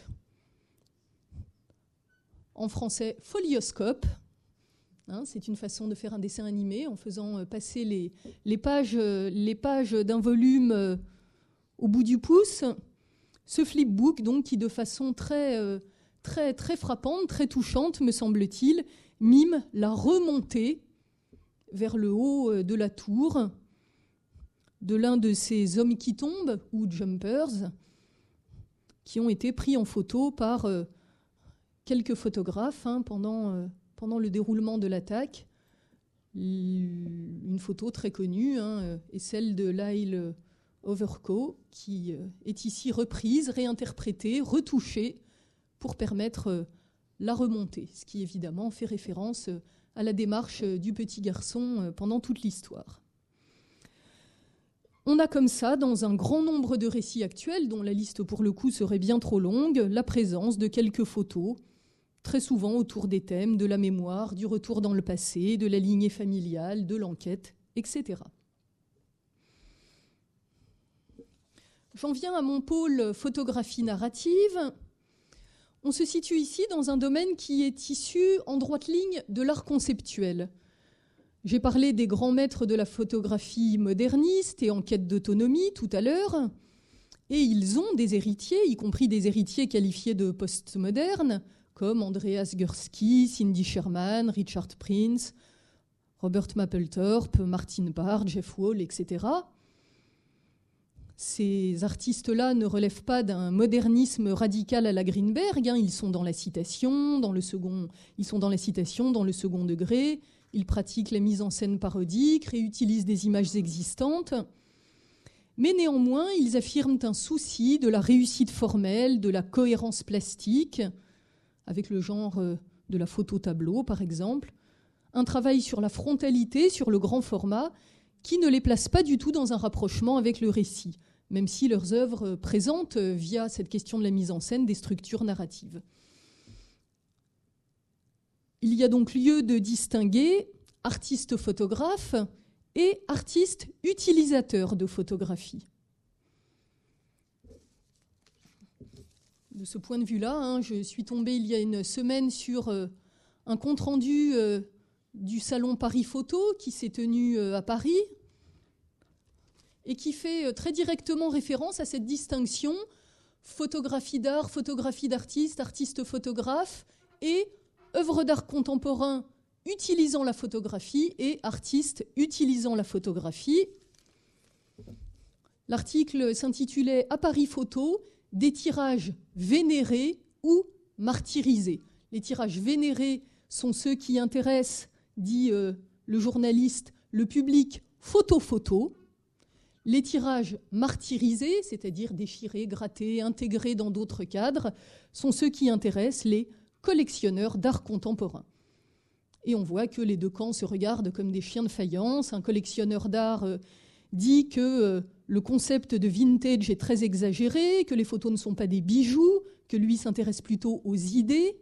en français folioscope. Hein, c'est une façon de faire un dessin animé en faisant passer les, les pages, les pages d'un volume euh, au bout du pouce. Ce flipbook, donc, qui de façon très, euh, très, très frappante, très touchante, me semble-t-il, mime la remontée vers le haut de la tour de l'un de ces hommes qui tombent, ou jumpers, qui ont été pris en photo par euh, quelques photographes hein, pendant, euh, pendant le déroulement de l'attaque. Une photo très connue hein, est celle de Lyle Overco, qui euh, est ici reprise, réinterprétée, retouchée pour permettre euh, la remontée, ce qui évidemment fait référence euh, à la démarche euh, du petit garçon euh, pendant toute l'histoire. On a comme ça, dans un grand nombre de récits actuels, dont la liste pour le coup serait bien trop longue, la présence de quelques photos, très souvent autour des thèmes de la mémoire, du retour dans le passé, de la lignée familiale, de l'enquête, et cetera. J'en viens à mon pôle photographie narrative. On se situe ici dans un domaine qui est issu en droite ligne de l'art conceptuel. J'ai parlé des grands maîtres de la photographie moderniste et en quête d'autonomie tout à l'heure, et ils ont des héritiers, y compris des héritiers qualifiés de postmodernes, comme Andreas Gursky, Cindy Sherman, Richard Prince, Robert Mapplethorpe, Martin Barr, Jeff Wall, et cetera. Ces artistes-là ne relèvent pas d'un modernisme radical à la Greenberg, hein. Ils sont dans la citation, dans le second, ils sont dans la citation, dans le second degré. Ils pratiquent la mise en scène parodique, réutilisent des images existantes. Mais néanmoins, ils affirment un souci de la réussite formelle, de la cohérence plastique, avec le genre de la photo-tableau, par exemple. Un travail sur la frontalité, sur le grand format, qui ne les place pas du tout dans un rapprochement avec le récit, même si leurs œuvres présentent, via cette question de la mise en scène, des structures narratives. Il y a donc lieu de distinguer artistes photographes et artistes utilisateurs de photographie. De ce point de vue-là, hein, je suis tombée il y a une semaine sur euh, un compte-rendu euh, du salon Paris Photo qui s'est tenu euh, à Paris et qui fait euh, très directement référence à cette distinction photographie d'art, photographie d'artiste, artiste photographe et œuvre d'art contemporain utilisant la photographie et artistes utilisant la photographie. L'article s'intitulait « À Paris Photo, des tirages vénérés ou martyrisés ». Les tirages vénérés sont ceux qui intéressent, dit euh, le journaliste, le public photo-photo. Les tirages martyrisés, c'est-à-dire déchirés, grattés, intégrés dans d'autres cadres, sont ceux qui intéressent les collectionneurs d'art contemporain. Et on voit que les deux camps se regardent comme des chiens de faïence. Un collectionneur d'art euh, dit que euh, le concept de vintage est très exagéré, que les photos ne sont pas des bijoux, que lui s'intéresse plutôt aux idées.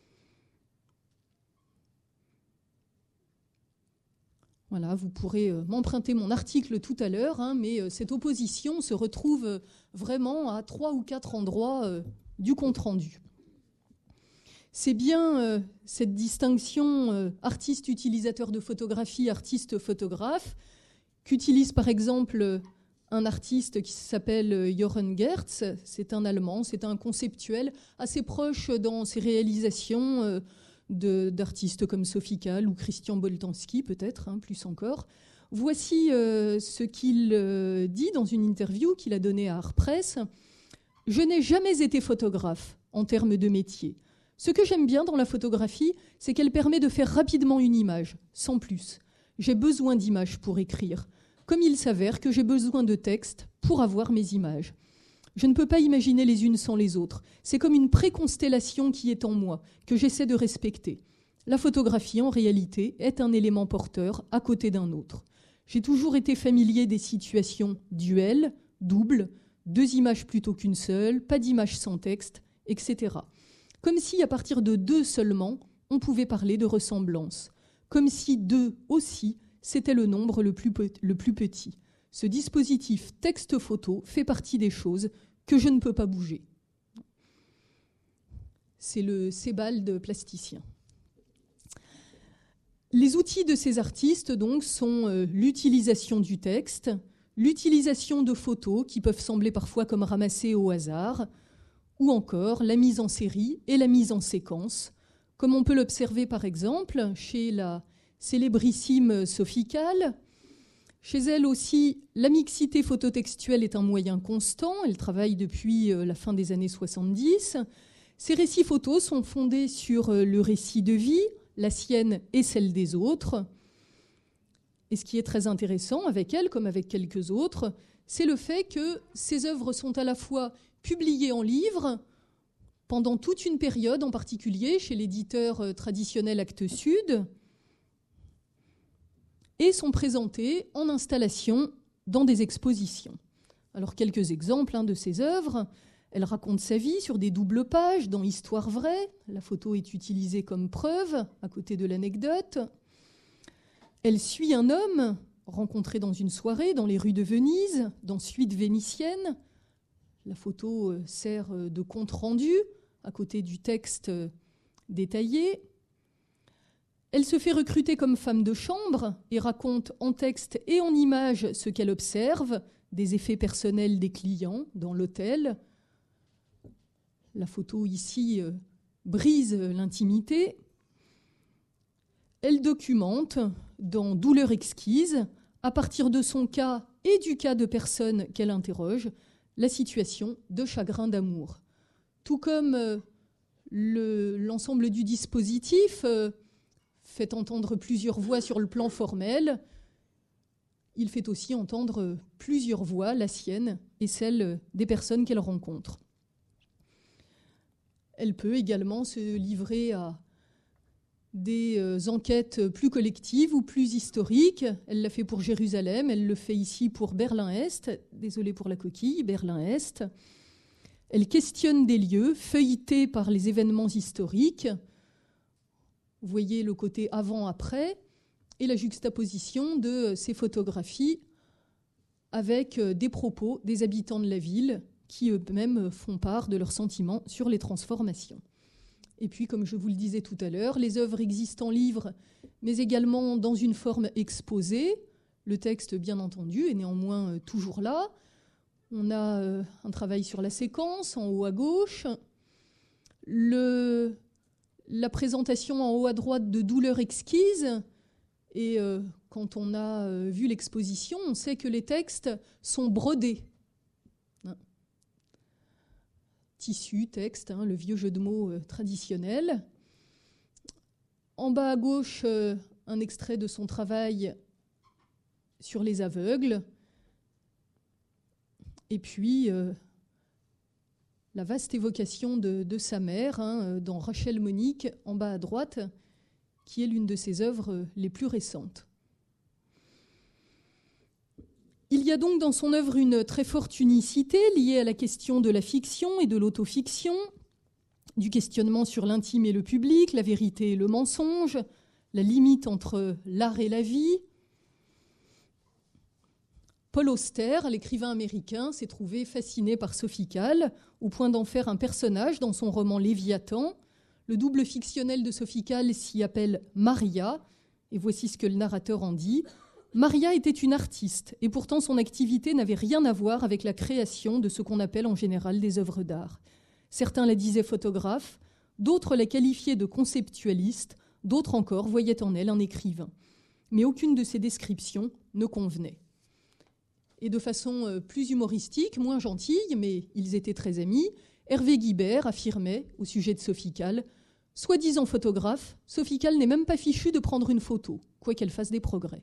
Voilà, vous pourrez euh, m'emprunter mon article tout à l'heure, hein, mais euh, cette opposition se retrouve euh, vraiment à trois ou quatre endroits euh, du compte-rendu. C'est bien euh, cette distinction euh, artiste-utilisateur de photographie, artiste-photographe, qu'utilise par exemple euh, un artiste qui s'appelle euh, Jochen Gertz. C'est un Allemand, c'est un conceptuel assez proche dans ses réalisations euh, de, d'artistes comme Sophie Calle ou Christian Boltanski, peut-être, hein, plus encore. Voici euh, ce qu'il euh, dit dans une interview qu'il a donnée à Art Press. « Je n'ai jamais été photographe en termes de métier. Ce que j'aime bien dans la photographie, c'est qu'elle permet de faire rapidement une image, sans plus. J'ai besoin d'images pour écrire, comme il s'avère que j'ai besoin de textes pour avoir mes images. Je ne peux pas imaginer les unes sans les autres. C'est comme une préconstellation qui est en moi, que j'essaie de respecter. La photographie, en réalité, est un élément porteur à côté d'un autre. J'ai toujours été familier des situations duel, double, deux images plutôt qu'une seule, pas d'image sans texte, et cetera. Comme si, à partir de deux seulement, on pouvait parler de ressemblance. Comme si deux aussi, c'était le nombre le plus, pe- le plus petit. Ce dispositif texte-photo fait partie des choses que je ne peux pas bouger. » C'est le Sebald plasticien. Les outils de ces artistes donc, sont euh, l'utilisation du texte, l'utilisation de photos qui peuvent sembler parfois comme ramassées au hasard, ou encore la mise en série et la mise en séquence, comme on peut l'observer par exemple chez la célébrissime Sophie Calle. Chez elle aussi, la mixité phototextuelle est un moyen constant. Elle travaille depuis la fin des années soixante-dix. Ses récits photos sont fondés sur le récit de vie, la sienne et celle des autres. Et ce qui est très intéressant avec elle, comme avec quelques autres, c'est le fait que ses œuvres sont à la fois publiées en livre pendant toute une période, en particulier chez l'éditeur traditionnel Actes Sud, et sont présentées en installation dans des expositions. Alors, quelques exemples hein, de ces œuvres. Elle raconte sa vie sur des doubles pages dans Histoire vraie. La photo est utilisée comme preuve, à côté de l'anecdote. Elle suit un homme rencontré dans une soirée dans les rues de Venise, dans Suite vénitienne. La photo sert de compte-rendu, à côté du texte détaillé. Elle se fait recruter comme femme de chambre et raconte en texte et en images ce qu'elle observe, des effets personnels des clients dans l'hôtel. La photo ici brise l'intimité. Elle documente, dans Douleur exquise, à partir de son cas et du cas de personnes qu'elle interroge, la situation de chagrin d'amour. Tout comme euh, le, l'ensemble du dispositif euh, fait entendre plusieurs voix sur le plan formel, il fait aussi entendre plusieurs voix, la sienne et celle des personnes qu'elle rencontre. Elle peut également se livrer à des euh, enquêtes plus collectives ou plus historiques. Elle l'a fait pour Jérusalem, elle le fait ici pour Berlin-Est. Désolée pour la coquille, Berlin-Est. Elle questionne des lieux feuilletés par les événements historiques. Vous voyez le côté avant-après et la juxtaposition de ces photographies avec des propos des habitants de la ville qui eux-mêmes font part de leurs sentiments sur les transformations. Et puis, comme je vous le disais tout à l'heure, les œuvres existent en livre, mais également dans une forme exposée. Le texte, bien entendu, est néanmoins toujours là. On a un travail sur la séquence, en haut à gauche. Le, la présentation en haut à droite de Douleur exquise. Et euh, quand on a euh, vu l'exposition, on sait que les textes sont brodés. Hein. Tissu, texte, hein, le vieux jeu de mots euh, traditionnel. En bas à gauche, euh, un extrait de son travail sur les aveugles. Et puis, euh, la vaste évocation de, de sa mère, hein, dans Rachel Monique, en bas à droite, qui est l'une de ses œuvres les plus récentes. Il y a donc dans son œuvre une très forte unicité liée à la question de la fiction et de l'autofiction, du questionnement sur l'intime et le public, la vérité et le mensonge, la limite entre l'art et la vie. Paul Auster, l'écrivain américain, s'est trouvé fasciné par Sophocles, au point d'en faire un personnage dans son roman Léviathan. Le double fictionnel de Sophocles s'y appelle Maria, et voici ce que le narrateur en dit. Maria était une artiste, et pourtant son activité n'avait rien à voir avec la création de ce qu'on appelle en général des œuvres d'art. Certains la disaient photographe, d'autres la qualifiaient de conceptualiste, d'autres encore voyaient en elle un écrivain. Mais aucune de ces descriptions ne convenait. Et de façon plus humoristique, moins gentille, mais ils étaient très amis, Hervé Guibert affirmait au sujet de Sophocles: soi-disant photographe, Sophocles n'est même pas fichu de prendre une photo, quoiqu'elle fasse des progrès.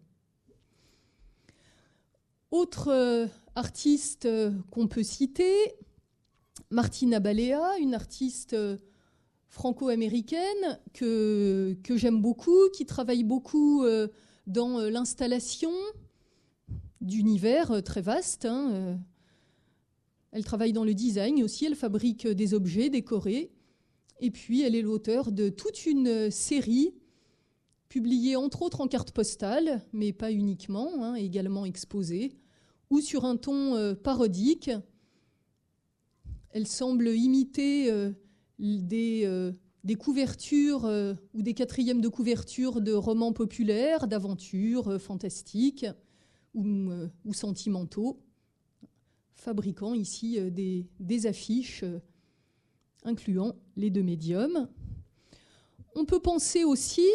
Autre euh, artiste euh, qu'on peut citer, Martina Balea, une artiste euh, franco-américaine que, que j'aime beaucoup, qui travaille beaucoup euh, dans euh, l'installation d'univers euh, très vastes. Hein, euh. Elle travaille dans le design aussi, elle fabrique des objets décorés. Et puis, elle est l'auteur de toute une série publiée entre autres en carte postale, mais pas uniquement, hein, également exposée, ou sur un ton euh, parodique. Elle semble imiter euh, des, euh, des couvertures euh, ou des quatrièmes de couverture de romans populaires, d'aventures euh, fantastiques ou, euh, ou sentimentaux, fabriquant ici euh, des, des affiches euh, incluant les deux médiums. On peut penser aussi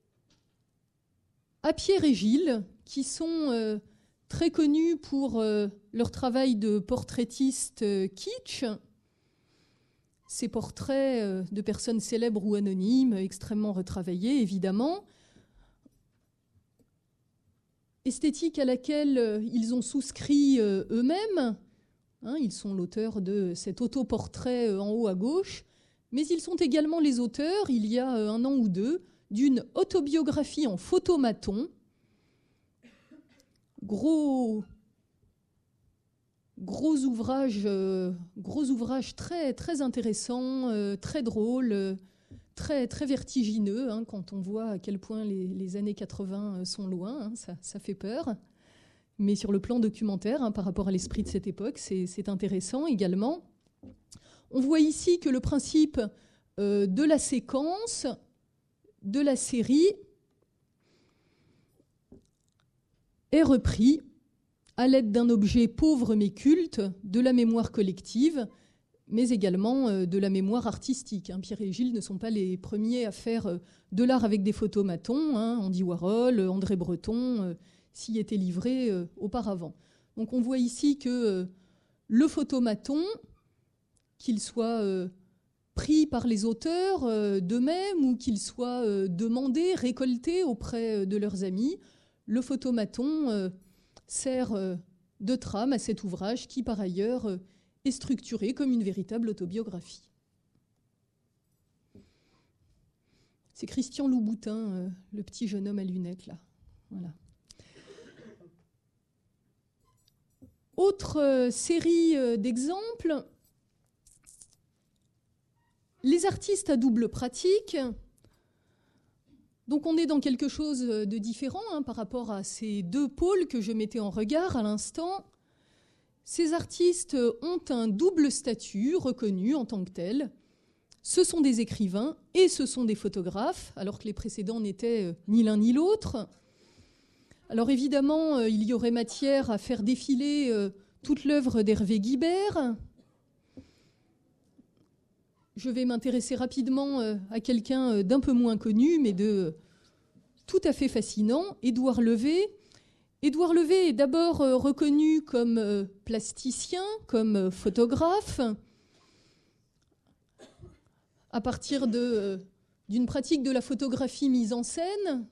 à Pierre et Gilles, qui sont euh, très connus pour euh, leur travail de portraitiste euh, kitsch. Ces portraits euh, de personnes célèbres ou anonymes, extrêmement retravaillés, évidemment. Esthétique à laquelle euh, ils ont souscrit euh, eux-mêmes. Hein, ils sont l'auteur de cet autoportrait euh, en haut à gauche, mais ils sont également les auteurs, il y a euh, un an ou deux, d'une autobiographie en photomaton. Gros, gros ouvrage, euh, gros ouvrage très, très intéressant, euh, très drôle, euh, très, très vertigineux, hein, quand on voit à quel point les, les années quatre-vingts sont loin, hein, ça, ça fait peur. Mais sur le plan documentaire, hein, par rapport à l'esprit de cette époque, c'est, c'est intéressant également. On voit ici que le principe euh, de la séquence, de la série, est repris à l'aide d'un objet pauvre mais culte de la mémoire collective, mais également euh, de la mémoire artistique. Hein. Pierre et Gilles ne sont pas les premiers à faire euh, de l'art avec des photomatons. Hein. Andy Warhol, André Breton euh, s'y étaient livrés euh, auparavant. Donc on voit ici que euh, le photomaton, qu'il soit euh, pris par les auteurs euh, d'eux-mêmes ou qu'il soit euh, demandé, récolté auprès euh, de leurs amis, le photomaton euh, sert euh, de trame à cet ouvrage qui, par ailleurs, euh, est structuré comme une véritable autobiographie. C'est Christian Louboutin, euh, le petit jeune homme à lunettes, là. Voilà. Autre euh, série euh, d'exemples, les artistes à double pratique. Donc on est dans quelque chose de différent hein, par rapport à ces deux pôles que je mettais en regard à l'instant. Ces artistes ont un double statut reconnu en tant que tel. Ce sont des écrivains et ce sont des photographes, alors que les précédents n'étaient ni l'un ni l'autre. Alors évidemment, il y aurait matière à faire défiler toute l'œuvre d'Hervé Guibert. Je vais m'intéresser rapidement à quelqu'un d'un peu moins connu, mais de tout à fait fascinant, Édouard Levé. Édouard Levé est d'abord reconnu comme plasticien, comme photographe, à partir de, d'une pratique de la photographie mise en scène.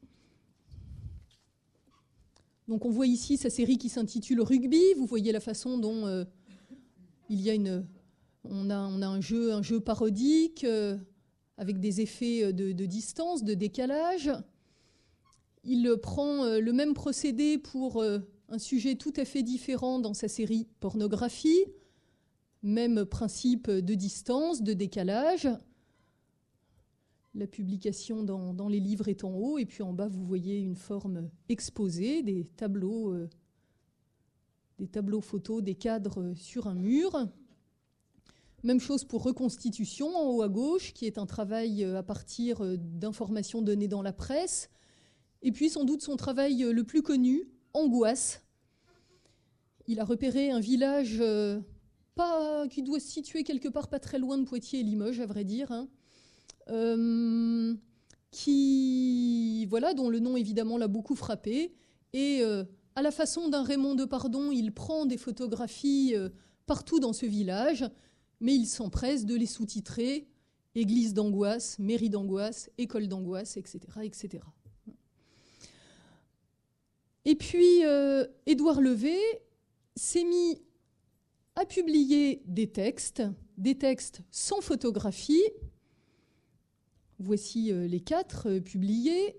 Donc on voit ici sa série qui s'intitule Rugby. Vous voyez la façon dont euh, il y a une... On a, on a un, jeu, un jeu parodique euh, avec des effets de, de distance, de décalage. Il prend euh, le même procédé pour euh, un sujet tout à fait différent dans sa série Pornographie. Même principe de distance, de décalage. La publication dans, dans les livres est en haut, et puis en bas, vous voyez une forme exposée, des tableaux, euh, des tableaux photos, des cadres sur un mur. Même chose pour Reconstitution, en haut à gauche, qui est un travail à partir d'informations données dans la presse. Et puis, sans doute, son travail le plus connu, Angoisse. Il a repéré un village euh, pas, qui doit se situer quelque part pas très loin de Poitiers et Limoges, à vrai dire, hein, euh, qui, voilà, dont le nom, évidemment, l'a beaucoup frappé. Et euh, à la façon d'un Raymond Depardon, il prend des photographies euh, partout dans ce village, mais il s'empresse de les sous-titrer « Église d'angoisse »,« Mairie d'angoisse »,« École d'angoisse », et cetera, et cetera. Et puis, euh, Édouard Levé s'est mis à publier des textes, des textes sans photographie. Voici euh, les quatre euh, publiés.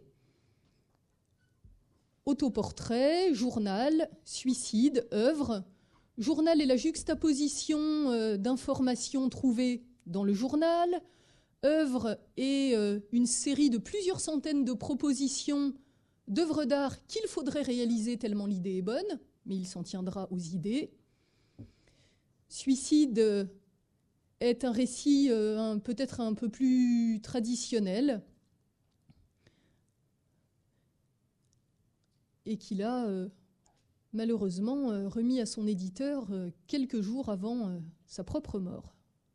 Autoportrait, journal, suicide, œuvre. Journal est la juxtaposition euh, d'informations trouvées dans le journal. Œuvre est euh, une série de plusieurs centaines de propositions d'œuvres d'art qu'il faudrait réaliser tellement l'idée est bonne, mais il s'en tiendra aux idées. Suicide euh, est un récit euh, peut-être un peu plus traditionnel et qu'il a... Euh, malheureusement euh, remis à son éditeur euh, quelques jours avant euh, sa propre mort.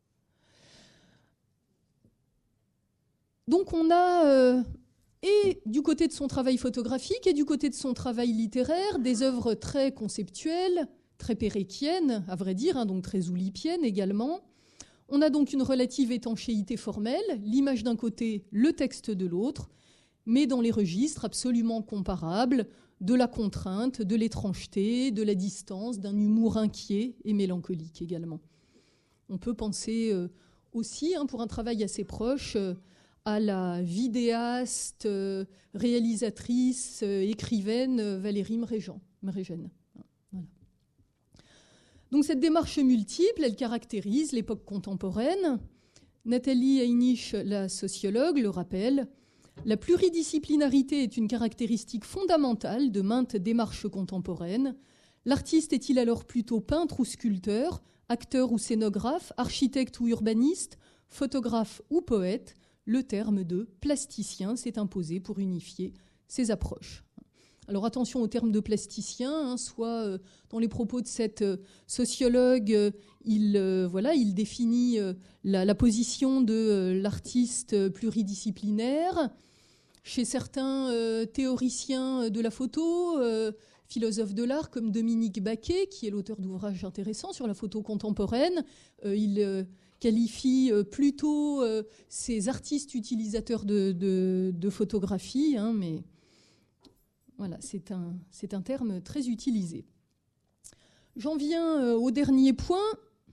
Donc on a, euh, et du côté de son travail photographique et du côté de son travail littéraire, des œuvres très conceptuelles, très péréquiennes, à vrai dire, hein, donc très oulipiennes également. On a donc une relative étanchéité formelle, l'image d'un côté, le texte de l'autre, mais dans les registres absolument comparables, de la contrainte, de l'étrangeté, de la distance, d'un humour inquiet et mélancolique également. On peut penser euh, aussi, hein, pour un travail assez proche, euh, à la vidéaste, euh, réalisatrice, euh, écrivaine euh, Valérie Mrégent, Mrégène. Voilà. Donc cette démarche multiple, elle caractérise l'époque contemporaine. Nathalie Heinisch, la sociologue, le rappelle. La pluridisciplinarité est une caractéristique fondamentale de maintes démarches contemporaines. L'artiste est-il alors plutôt peintre ou sculpteur, acteur ou scénographe, architecte ou urbaniste, photographe ou poète? Le terme de plasticien s'est imposé pour unifier ces approches. Alors attention aux termes de plasticien, hein, soit euh, dans les propos de cette euh, sociologue, euh, il, euh, voilà, il définit euh, la, la position de euh, l'artiste pluridisciplinaire. Chez certains euh, théoriciens de la photo, euh, philosophes de l'art comme Dominique Baquet, qui est l'auteur d'ouvrages intéressants sur la photo contemporaine, euh, il euh, qualifie euh, plutôt euh, ces artistes utilisateurs de, de, de photographie, hein, mais voilà, c'est un, c'est un terme très utilisé. J'en viens euh, au dernier point,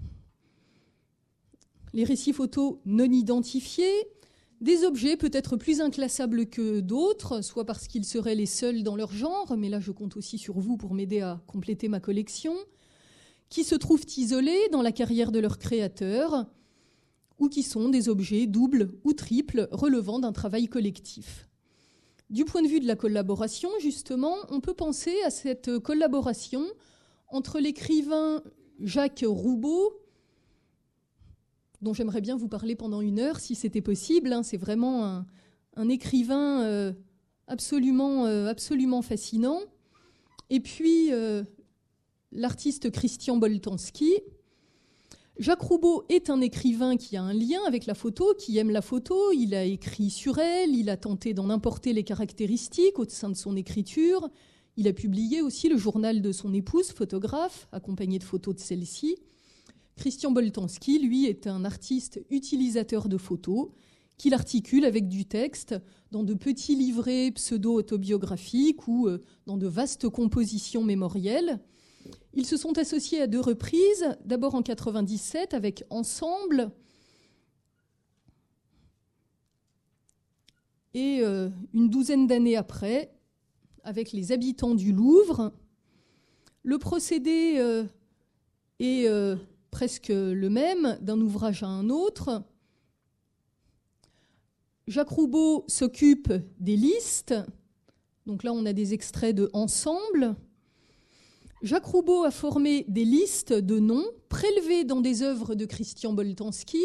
les récits photos non identifiés. Des objets peut-être plus inclassables que d'autres, soit parce qu'ils seraient les seuls dans leur genre, mais là je compte aussi sur vous pour m'aider à compléter ma collection, qui se trouvent isolés dans la carrière de leur créateur, ou qui sont des objets doubles ou triples relevant d'un travail collectif. Du point de vue de la collaboration, justement, on peut penser à cette collaboration entre l'écrivain Jacques Roubaud, dont j'aimerais bien vous parler pendant une heure, si c'était possible. Hein. C'est vraiment un, un écrivain euh, absolument, euh, absolument fascinant. Et puis, euh, l'artiste Christian Boltanski. Jacques Roubaud est un écrivain qui a un lien avec la photo, qui aime la photo. Il a écrit sur elle, il a tenté d'en importer les caractéristiques au sein de son écriture. Il a publié aussi le journal de son épouse, photographe, accompagné de photos de celle-ci. Christian Boltanski, lui, est un artiste utilisateur de photos qu'il articule avec du texte dans de petits livrets pseudo-autobiographiques ou dans de vastes compositions mémorielles. Ils se sont associés à deux reprises, d'abord en quatre-vingt-dix-sept avec Ensemble et euh, une douzaine d'années après avec Les Habitants du Louvre. Le procédé euh, est euh, presque le même d'un ouvrage à un autre. Jacques Roubaud s'occupe des listes. Donc là, on a des extraits de Ensemble. Jacques Roubaud a formé des listes de noms prélevés dans des œuvres de Christian Boltanski.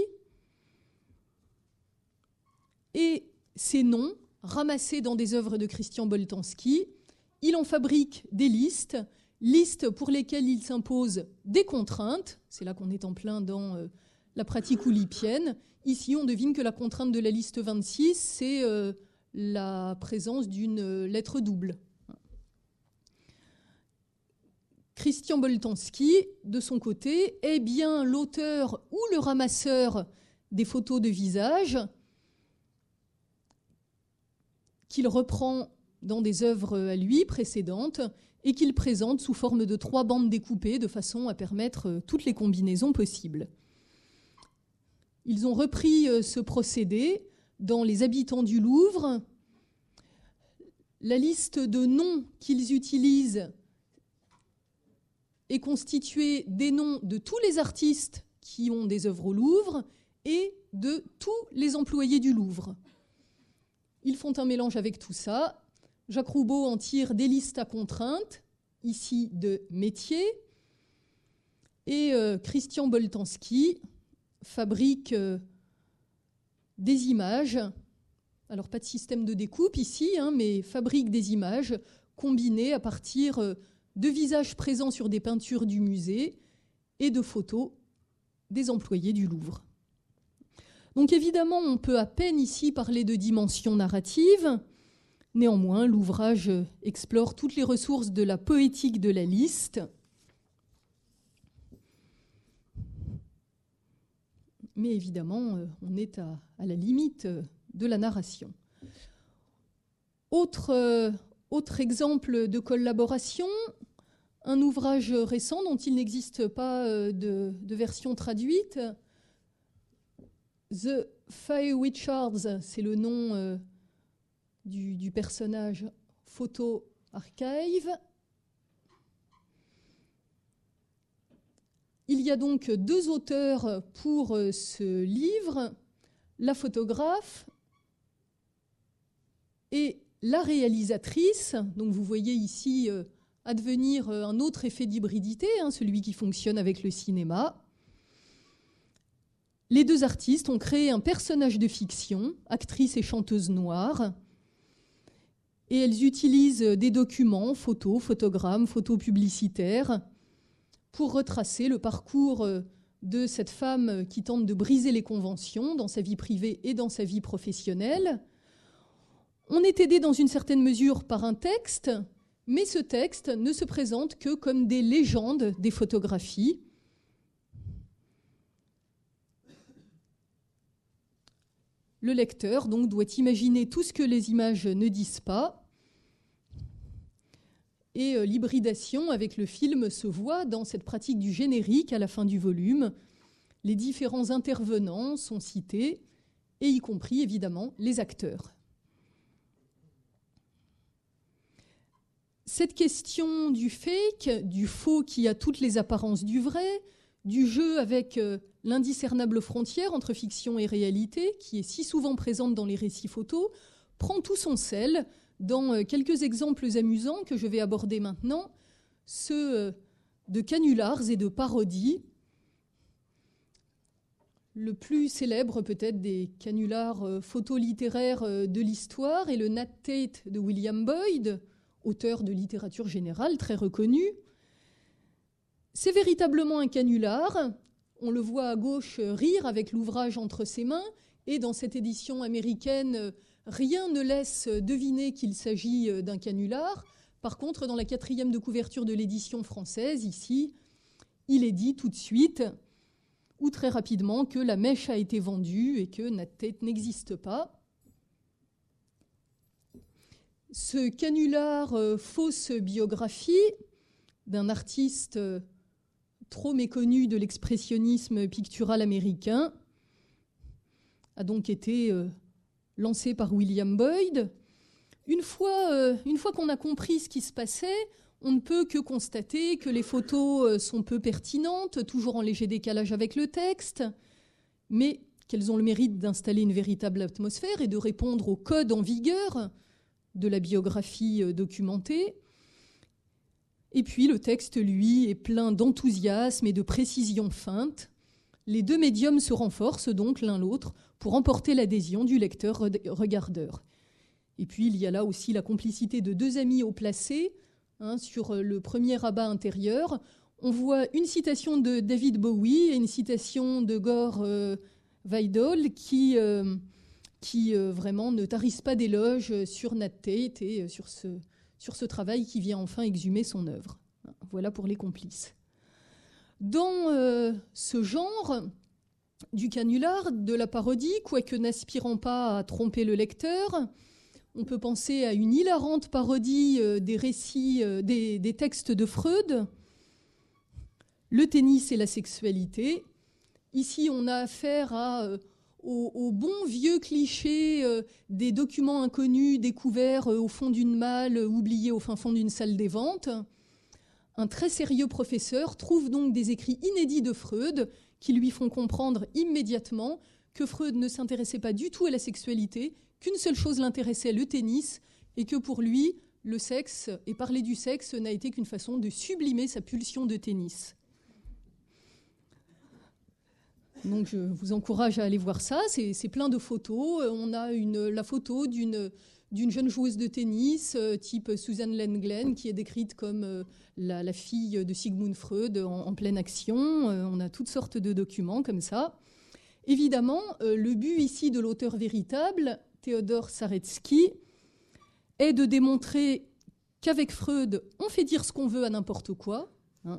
Et ces noms, ramassés dans des œuvres de Christian Boltanski, il en fabrique des listes, listes pour lesquelles il s'impose des contraintes. C'est là qu'on est en plein dans euh, la pratique oulipienne. Ici, on devine que la contrainte de la liste vingt-six, c'est euh, la présence d'une lettre double. Christian Boltanski, de son côté, est bien l'auteur ou le ramasseur des photos de visage qu'il reprend dans des œuvres à lui précédentes et qu'il présente sous forme de trois bandes découpées de façon à permettre toutes les combinaisons possibles. Ils ont repris ce procédé dans Les Habitants du Louvre. La liste de noms qu'ils utilisent est constituée des noms de tous les artistes qui ont des œuvres au Louvre et de tous les employés du Louvre. Ils font un mélange avec tout ça. Jacques Roubaud en tire des listes à contraintes, ici de métiers, et euh, Christian Boltanski fabrique euh, des images, alors pas de système de découpe ici, hein, mais fabrique des images combinées à partir euh, de visages présents sur des peintures du musée et de photos des employés du Louvre. Donc évidemment, on peut à peine ici parler de dimension narrative. Néanmoins, l'ouvrage explore toutes les ressources de la poétique de la liste. Mais évidemment, on est à, à la limite de la narration. Autre, euh, autre exemple de collaboration, un ouvrage récent dont il n'existe pas de, de version traduite. The Faye Richards, c'est le nom euh, du, du personnage Photo Archive. Il y a donc deux auteurs pour ce livre, la photographe et la réalisatrice. Donc vous voyez ici euh, advenir un autre effet d'hybridité, hein, celui qui fonctionne avec le cinéma. Les deux artistes ont créé un personnage de fiction, actrice et chanteuse noire, Et elles utilisent des documents, photos, photogrammes, photos publicitaires, pour retracer le parcours de cette femme qui tente de briser les conventions dans sa vie privée et dans sa vie professionnelle. On est aidé dans une certaine mesure par un texte, mais ce texte ne se présente que comme des légendes des photographies. Le lecteur donc doit imaginer tout ce que les images ne disent pas. Et euh, l'hybridation avec le film se voit dans cette pratique du générique à la fin du volume. Les différents intervenants sont cités, et y compris évidemment les acteurs. Cette question du fake, du faux qui a toutes les apparences du vrai, du jeu avec euh, l'indiscernable frontière entre fiction et réalité, qui est si souvent présente dans les récits photos, prend tout son sel dans euh, quelques exemples amusants que je vais aborder maintenant, ceux euh, de canulars et de parodies. Le plus célèbre peut-être des canulars euh, photolittéraires euh, de l'histoire est le Nat Tate de William Boyd, auteur de littérature générale très reconnu. C'est véritablement un canular. On le voit à gauche rire avec l'ouvrage entre ses mains, et dans cette édition américaine, rien ne laisse deviner qu'il s'agit d'un canular. Par contre, dans la quatrième de couverture de l'édition française, ici, il est dit tout de suite, ou très rapidement, que la mèche a été vendue et que Nat Tate n'existe pas. Ce canular euh, fausse biographie d'un artiste euh, trop méconnu de l'expressionnisme pictural américain a donc été euh, lancé par William Boyd. Une fois, euh, une fois qu'on a compris ce qui se passait, on ne peut que constater que les photos euh, sont peu pertinentes, toujours en léger décalage avec le texte, mais qu'elles ont le mérite d'installer une véritable atmosphère et de répondre au code en vigueur de la biographie euh, documentée. Et puis le texte, lui, est plein d'enthousiasme et de précision feinte. Les deux médiums se renforcent donc l'un l'autre pour emporter l'adhésion du lecteur regardeur. Et puis il y a là aussi la complicité de deux amis haut placés. Hein, sur le premier rabat intérieur, on voit une citation de David Bowie et une citation de Gore euh, Vidal qui, euh, qui euh, vraiment ne tarissent pas d'éloges sur Nat Tate et sur ce, sur ce travail qui vient enfin exhumer son œuvre. Voilà pour les complices. Dans euh, ce genre du canular, de la parodie, quoique n'aspirant pas à tromper le lecteur, on peut penser à une hilarante parodie euh, des récits, euh, des, des textes de Freud, le tennis et la sexualité. Ici, on a affaire à, euh, au, au bon vieux cliché euh, des documents inconnus découverts euh, au fond d'une malle, euh, oubliés au fin fond d'une salle des ventes. Un très sérieux professeur trouve donc des écrits inédits de Freud qui lui font comprendre immédiatement que Freud ne s'intéressait pas du tout à la sexualité, qu'une seule chose l'intéressait, le tennis, et que pour lui, le sexe et parler du sexe n'a été qu'une façon de sublimer sa pulsion de tennis. Donc je vous encourage à aller voir ça, c'est, c'est plein de photos. On a une, la photo d'une, d'une jeune joueuse de tennis, euh, type Susan Lenglen, qui est décrite comme euh, la, la fille de Sigmund Freud en, en pleine action. Euh, on a toutes sortes de documents comme ça. Évidemment, euh, le but ici de l'auteur véritable, Théodore Saretsky, est de démontrer qu'avec Freud, on fait dire ce qu'on veut à n'importe quoi. Hein.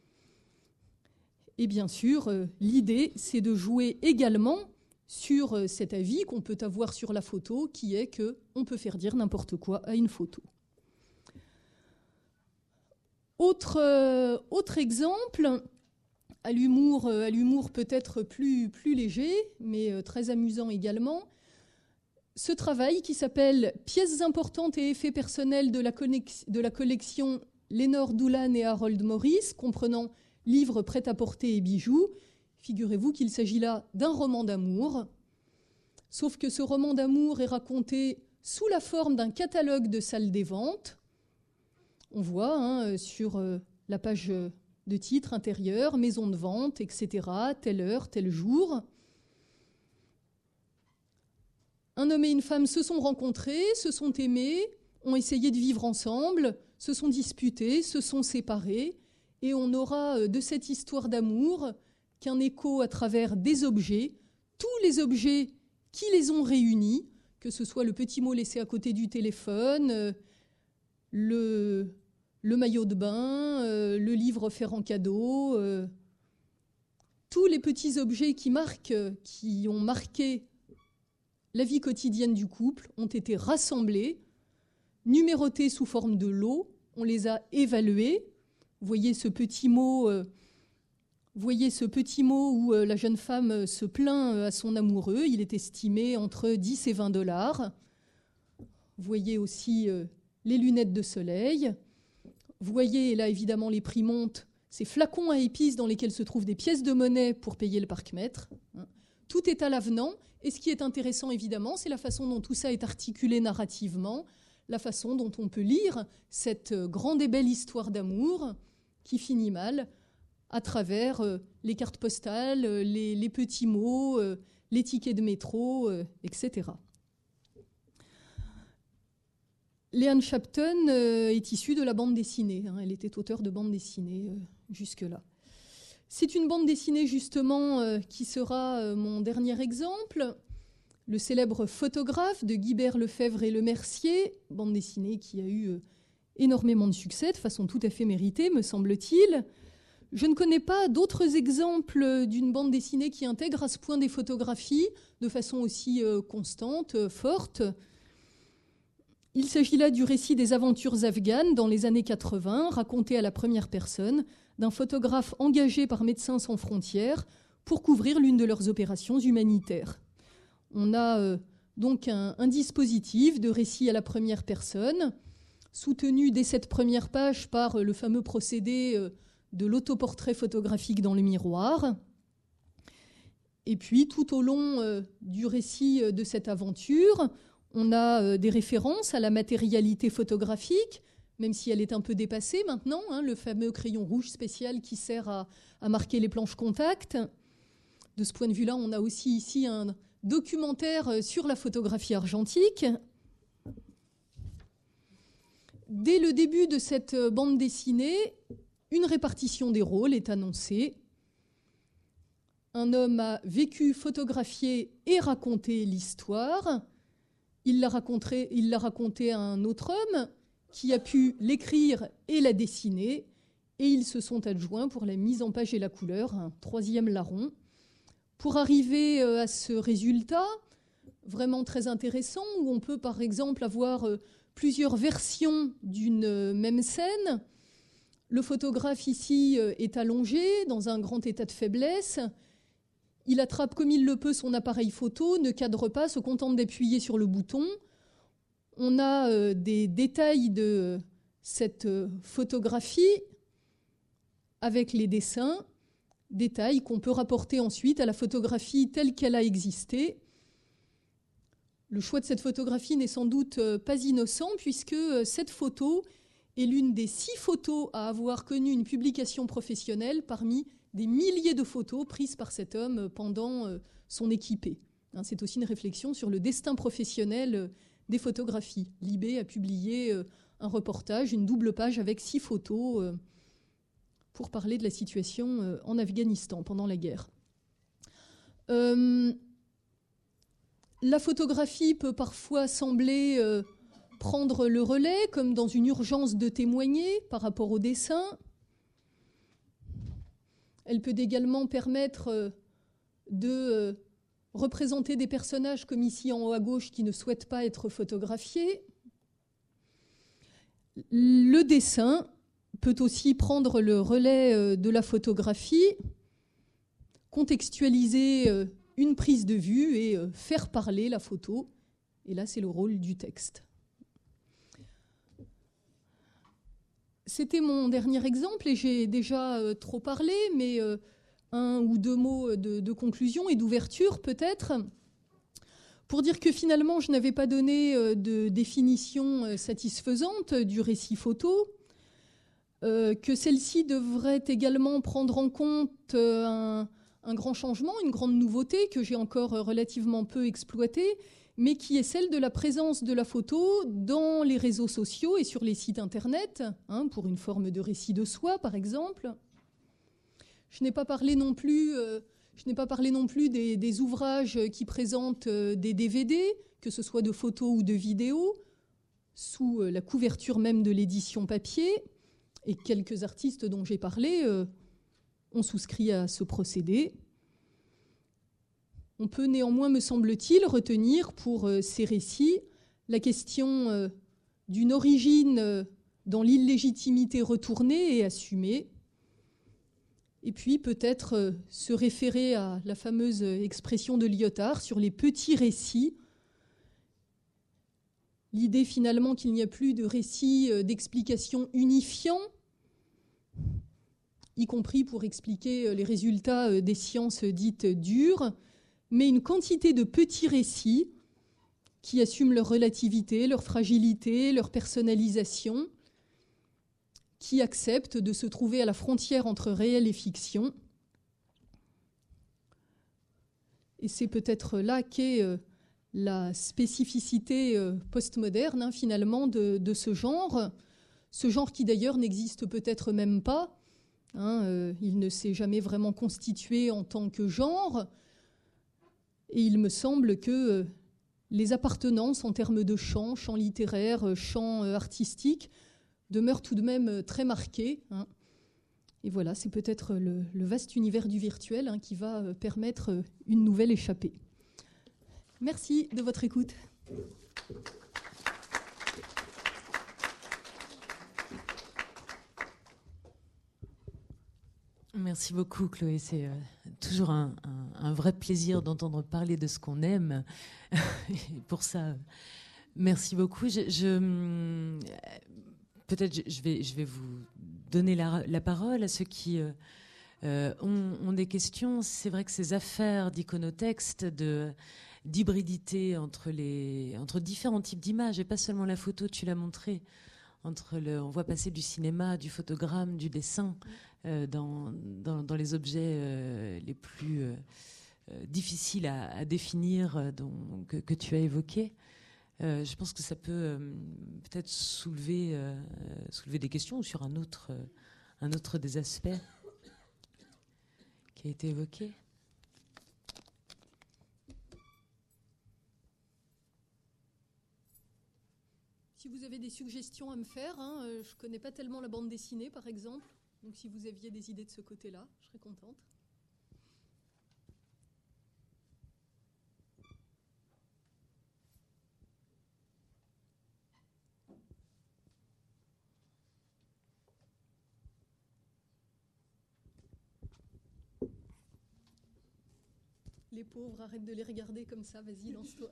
Et bien sûr, euh, l'idée, c'est de jouer également sur euh, cet avis qu'on peut avoir sur la photo, qui est qu'on peut faire dire n'importe quoi à une photo. Autre, euh, autre exemple, à l'humour, euh, à l'humour peut-être plus, plus léger, mais euh, très amusant également, ce travail qui s'appelle « Pièces importantes et effets personnels de la, connex- de la collection Lénore Doolan et Harold Morris », comprenant livres prêt-à-porter et bijoux. Figurez-vous qu'il s'agit là d'un roman d'amour, sauf que ce roman d'amour est raconté sous la forme d'un catalogue de salles des ventes. On voit hein, sur euh, la page de titre intérieure, maison de vente, et cetera, telle heure, tel jour. Un homme et une femme se sont rencontrés, se sont aimés, ont essayé de vivre ensemble, se sont disputés, se sont séparés, et on n'aura de cette histoire d'amour qu'un écho à travers des objets, tous les objets qui les ont réunis, que ce soit le petit mot laissé à côté du téléphone, le, le maillot de bain, le livre offert en cadeau, tous les petits objets qui marquent, qui ont marqué la vie quotidienne du couple ont été rassemblés, numérotés sous forme de lots, on les a évalués. Vous voyez ce petit mot, euh, vous voyez ce petit mot où euh, la jeune femme se plaint euh, à son amoureux, il est estimé entre dix et vingt dollars. Vous voyez aussi euh, les lunettes de soleil. Vous voyez, et là évidemment les prix montent, ces flacons à épices dans lesquels se trouvent des pièces de monnaie pour payer le parc-mètre. Tout est à l'avenant. Et ce qui est intéressant, évidemment, c'est la façon dont tout ça est articulé narrativement, la façon dont on peut lire cette grande et belle histoire d'amour qui finit mal à travers les cartes postales, les, les petits mots, les tickets de métro, et cetera. Leanne Shapton est issue de la bande dessinée. Elle était auteure de bande dessinée jusque-là. C'est une bande dessinée, justement, euh, qui sera euh, mon dernier exemple. Le célèbre Photographe de Guibert Lefebvre et Le Mercier, bande dessinée qui a eu euh, énormément de succès, de façon tout à fait méritée, me semble-t-il. Je ne connais pas d'autres exemples d'une bande dessinée qui intègre à ce point des photographies de façon aussi euh, constante, euh, forte. Il s'agit là du récit des aventures afghanes dans les années quatre-vingts, raconté à la première personne, d'un photographe engagé par Médecins sans frontières pour couvrir l'une de leurs opérations humanitaires. On a euh, donc un, un dispositif de récit à la première personne, soutenu dès cette première page par euh, le fameux procédé euh, de l'autoportrait photographique dans le miroir. Et puis, tout au long euh, du récit euh, de cette aventure, on a euh, des références à la matérialité photographique, même si elle est un peu dépassée maintenant, hein, le fameux crayon rouge spécial qui sert à, à marquer les planches contact. De ce point de vue-là, on a aussi ici un documentaire sur la photographie argentique. Dès le début de cette bande dessinée, une répartition des rôles est annoncée. Un homme a vécu, photographié et raconté l'histoire. Il l'a raconté, il l'a raconté à un autre homme qui a pu l'écrire et la dessiner, et ils se sont adjoints pour la mise en page et la couleur, un troisième larron. Pour arriver à ce résultat, vraiment très intéressant, où on peut par exemple avoir plusieurs versions d'une même scène. Le photographe ici est allongé, dans un grand état de faiblesse. Il attrape comme il le peut son appareil photo, ne cadre pas, se contente d'appuyer sur le bouton. On a euh, des détails de cette euh, photographie avec les dessins, détails qu'on peut rapporter ensuite à la photographie telle qu'elle a existé. Le choix de cette photographie n'est sans doute euh, pas innocent, puisque euh, cette photo est l'une des six photos à avoir connu une publication professionnelle parmi des milliers de photos prises par cet homme pendant euh, son équipée. Hein, c'est aussi une réflexion sur le destin professionnel euh, des photographies. Libé a publié euh, un reportage, une double page avec six photos euh, pour parler de la situation euh, en Afghanistan pendant la guerre. Euh, la photographie peut parfois sembler euh, prendre le relais, comme dans une urgence de témoigner par rapport au dessin. Elle peut également permettre euh, de euh, représenter des personnages comme ici en haut à gauche qui ne souhaitent pas être photographiés. Le dessin peut aussi prendre le relais de la photographie, contextualiser une prise de vue et faire parler la photo. Et là, c'est le rôle du texte. C'était mon dernier exemple et j'ai déjà trop parlé, mais un ou deux mots de, de conclusion et d'ouverture peut-être, pour dire que finalement je n'avais pas donné de définition satisfaisante du récit photo, euh, que celle-ci devrait également prendre en compte un, un grand changement, une grande nouveauté que j'ai encore relativement peu exploitée, mais qui est celle de la présence de la photo dans les réseaux sociaux et sur les sites internet, hein, pour une forme de récit de soi, par exemple. Je n'ai pas parlé non plus, euh, je n'ai pas parlé non plus des, des ouvrages qui présentent euh, des D V D, que ce soit de photos ou de vidéos, sous euh, la couverture même de l'édition papier. Et quelques artistes dont j'ai parlé euh, ont souscrit à ce procédé. On peut néanmoins, me semble-t-il, retenir pour euh, ces récits la question euh, d'une origine euh, dans l'illégitimité retournée et assumée. Et puis peut-être euh, se référer à la fameuse expression de Lyotard sur les petits récits. L'idée finalement qu'il n'y a plus de récits euh, d'explication unifiants, y compris pour expliquer euh, les résultats euh, des sciences dites dures, mais une quantité de petits récits qui assument leur relativité, leur fragilité, leur personnalisation, qui acceptent de se trouver à la frontière entre réel et fiction. Et c'est peut-être là qu'est euh, la spécificité euh, postmoderne, hein, finalement, de, de ce genre, ce genre qui d'ailleurs n'existe peut-être même pas. Hein, euh, il ne s'est jamais vraiment constitué en tant que genre. Et il me semble que euh, les appartenances en termes de champ, champ littéraire, champ euh, artistique, demeurent tout de même euh, très marquées. Hein. Et voilà, c'est peut-être le, le vaste univers du virtuel, hein, qui va euh, permettre euh, une nouvelle échappée. Merci de votre écoute. Merci beaucoup, Chloé. C'est euh, toujours un, un, un vrai plaisir d'entendre parler de ce qu'on aime. Et pour ça, merci beaucoup. Je, je, peut-être je, je, vais, je vais vous donner la, la parole à ceux qui euh, euh, ont, ont des questions. C'est vrai que ces affaires d'iconotexte, de, d'hybridité entre, les, entre différents types d'images, et pas seulement la photo, tu l'as montré, entre le, on voit passer du cinéma, du photogramme, du dessin, euh, dans, dans, dans les objets euh, les plus euh, euh, difficiles à, à définir, euh, dont, que, que tu as évoqués. Euh, je pense que ça peut euh, peut-être soulever, euh, soulever des questions sur un autre, euh, un autre des aspects qui a été évoqué. Si vous avez des suggestions à me faire, hein, euh, je ne connais pas tellement la bande dessinée, par exemple. Donc si vous aviez des idées de ce côté-là, je serais contente. Les pauvres, arrête de les regarder comme ça, vas-y, lance-toi.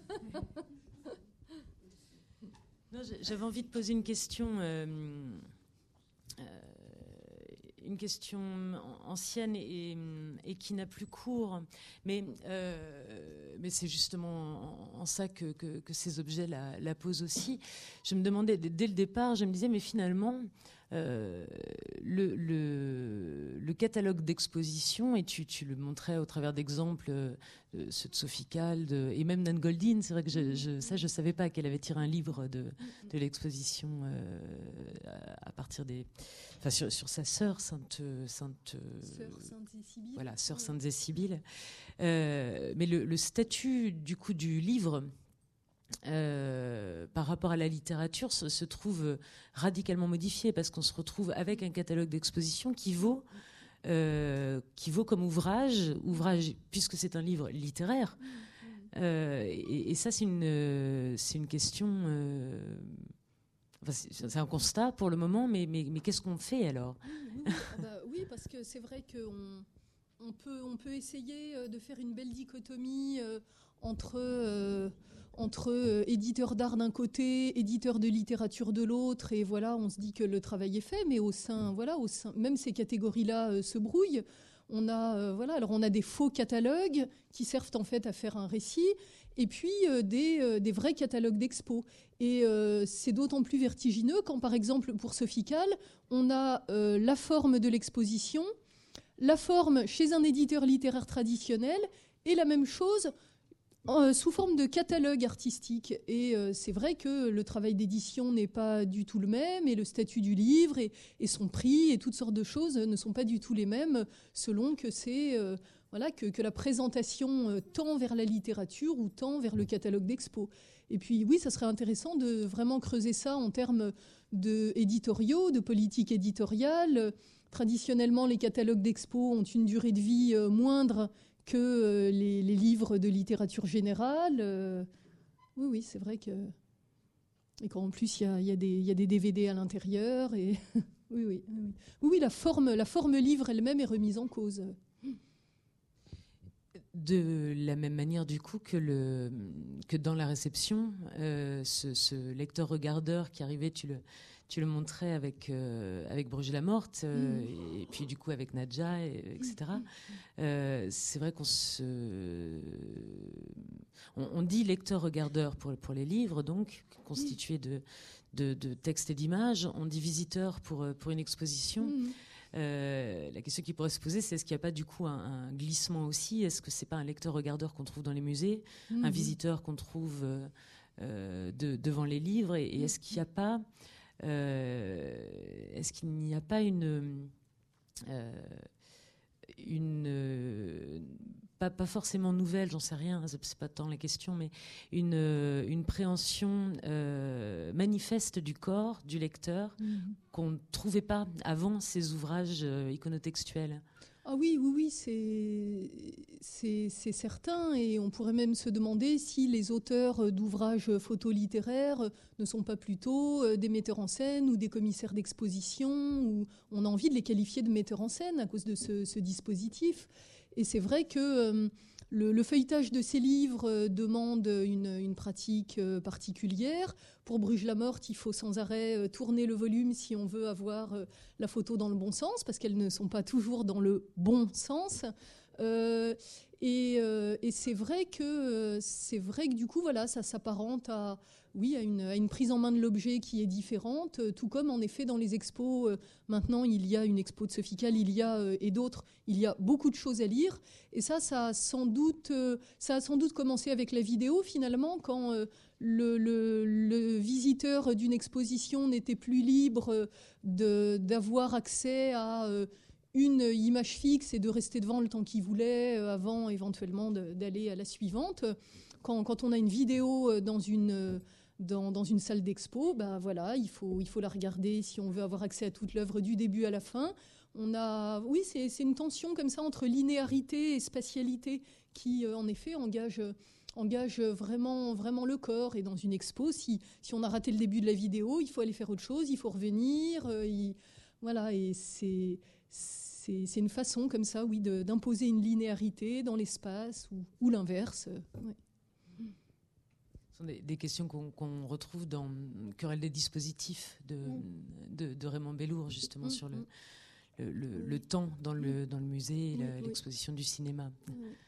Non, j'avais envie de poser une question, euh, euh, une question ancienne et, et qui n'a plus cours, mais, euh, mais c'est justement en, en ça que, que, que ces objets la, la posent aussi. Je me demandais, dès le départ, je me disais, mais finalement, euh, le, le, le catalogue d'exposition, et tu, tu le montrais au travers d'exemples, euh, ceux de Sophie Calle, de, et même Nan Goldin, c'est vrai que je, je, ça, je ne savais pas qu'elle avait tiré un livre de, de l'exposition euh, à, à partir des... Enfin, sur, sur sa sœur, Sainte... Sainte Sœur Sainte et Sibylle. Voilà, Sœur Sainte et Sibylle. Euh, mais le, le statut, du coup, du livre... Euh, par rapport à la littérature se, se trouve radicalement modifié parce qu'on se retrouve avec un catalogue d'exposition qui vaut, euh, qui vaut comme ouvrage, ouvrage puisque c'est un livre littéraire. Euh, et, et ça, c'est une, c'est une question... Euh, enfin, c'est, c'est un constat pour le moment, mais, mais, mais qu'est-ce qu'on fait alors ? Oui, oui, ah bah, oui, parce que c'est vrai qu'on on peut, on peut essayer de faire une belle dichotomie euh, entre... Euh, entre euh, éditeur d'art d'un côté, éditeur de littérature de l'autre, et voilà, on se dit que le travail est fait, mais au sein, voilà, au sein, même ces catégories-là euh, se brouillent. On a, euh, voilà, alors on a des faux catalogues qui servent en fait à faire un récit, et puis euh, des, euh, des vrais catalogues d'expo. Et euh, c'est d'autant plus vertigineux quand, par exemple, pour Sophie Calle, on a euh, la forme de l'exposition, la forme chez un éditeur littéraire traditionnel, et la même chose Euh, sous forme de catalogue artistique. Et euh, c'est vrai que le travail d'édition n'est pas du tout le même, et le statut du livre, et, et son prix, et toutes sortes de choses ne sont pas du tout les mêmes, selon que c'est euh, voilà, que, que la présentation euh, tend vers la littérature ou tend vers le catalogue d'expo. Et puis oui, ça serait intéressant de vraiment creuser ça en termes de éditoriaux, de politique éditoriale. Traditionnellement, les catalogues d'expo ont une durée de vie euh, moindre que euh, les, les livres de littérature générale. Euh, oui, oui, c'est vrai que... Et qu'en plus, il y a, y a des, y a des D V D à l'intérieur. Et oui, oui, oui. Oui, oui, la forme, la forme livre elle-même est remise en cause. De la même manière, du coup, que, le, que dans la réception, euh, ce, ce lecteur-regardeur qui arrivait, tu le... Tu le montrais avec, euh, avec Bruges la Morte, euh, mmh. et puis du coup avec Nadja, et, etc. Euh, c'est vrai qu'on se... On, on dit lecteur-regardeur pour, pour les livres, donc, constitués de, de, de textes et d'images. On dit visiteur pour, pour une exposition. Mmh. Euh, la question qui pourrait se poser, c'est est-ce qu'il n'y a pas du coup un, un glissement aussi? Est-ce que c'est pas un lecteur-regardeur qu'on trouve dans les musées, mmh. un visiteur qu'on trouve euh, de, devant les livres, et, et est-ce qu'il n'y a pas... Euh, est-ce qu'il n'y a pas une, euh, une euh, pas, pas forcément nouvelle, j'en sais rien, c'est pas tant la question, mais une, une préhension euh, manifeste du corps du lecteur mmh. qu'on ne trouvait pas avant ces ouvrages euh, iconotextuels? Ah oui, oui, oui, c'est, c'est, c'est certain, et on pourrait même se demander si les auteurs d'ouvrages photolittéraires ne sont pas plutôt des metteurs en scène ou des commissaires d'exposition, ou on a envie de les qualifier de metteurs en scène à cause de ce, ce dispositif. Et c'est vrai que euh, le, le feuilletage de ces livres demande une, une pratique particulière. Pour Bruges la Morte, il faut sans arrêt tourner le volume si on veut avoir la photo dans le bon sens, parce qu'elles ne sont pas toujours dans le bon sens. Euh, et, euh, et c'est vrai que c'est vrai que du coup, voilà, ça s'apparente à oui à une, à une prise en main de l'objet qui est différente, tout comme en effet dans les expos. Euh, maintenant, il y a une expo de Sophie Calle, il y a euh, et d'autres, il y a beaucoup de choses à lire. Et ça, ça a sans doute, euh, ça a sans doute commencé avec la vidéo finalement, quand euh, le, le, le visiteur d'une exposition n'était plus libre de, d'avoir accès à euh, une image fixe et de rester devant le temps qu'il voulait euh, avant éventuellement de, d'aller à la suivante. Quand, quand on a une vidéo dans une, dans, dans une salle d'expo, ben voilà, il faut, il faut la regarder si on veut avoir accès à toute l'œuvre du début à la fin. On a, oui, c'est, c'est une tension comme ça entre linéarité et spatialité qui, euh, en effet, engage... engage vraiment, vraiment le corps. Et dans une expo, si, si on a raté le début de la vidéo, il faut aller faire autre chose, il faut revenir. Euh, il, voilà, et c'est, c'est, c'est une façon comme ça, oui, de, d'imposer une linéarité dans l'espace ou, ou l'inverse. Ouais. Ce sont des, des questions qu'on, qu'on retrouve dans Querelle des dispositifs de, mmh. de, de Raymond Bellour, justement, mmh. sur le, le, le, mmh. le temps dans le, dans le musée et la, mmh. l'exposition du cinéma. Mmh.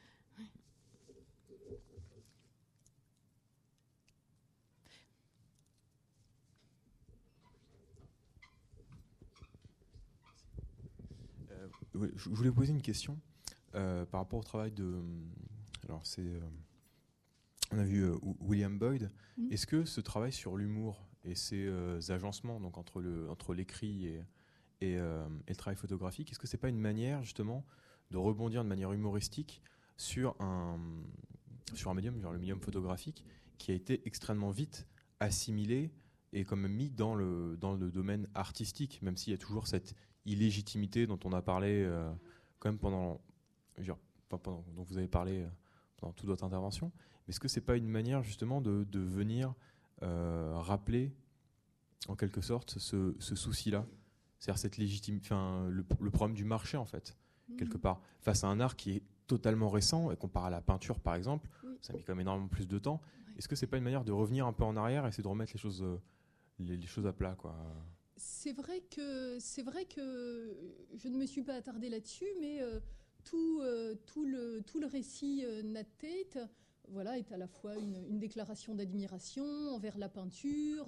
Je voulais vous poser une question euh, par rapport au travail de. Alors, c'est. Euh, on a vu euh, William Boyd. Mmh. Est-ce que ce travail sur l'humour et ces euh, agencements, donc entre, le, entre l'écrit et, et, euh, et le travail photographique, est-ce que c'est pas une manière, justement, de rebondir de manière humoristique sur un, sur un médium, genre le médium photographique, qui a été extrêmement vite assimilé et quand même mis dans le, dans le domaine artistique, même s'il y a toujours cette illégitimité dont on a parlé euh, quand même pendant, genre, pas pendant, dont vous avez parlé euh, pendant toute votre intervention. Mais est-ce que c'est pas une manière justement de, de venir euh, rappeler en quelque sorte ce, ce souci-là, c'est-à-dire cette légitime, enfin le, le problème du marché en fait, mmh. quelque part, face à un art qui est totalement récent et comparé à la peinture par exemple, oui. ça met quand même énormément plus de temps. Oui. Est-ce que c'est pas une manière de revenir un peu en arrière et essayer de remettre les choses, euh, les, les choses à plat, quoi? C'est vrai que c'est vrai que je ne me suis pas attardée là-dessus, mais euh, tout euh, tout le tout le récit euh, Nat Tate, voilà, est à la fois une, une déclaration d'admiration envers la peinture,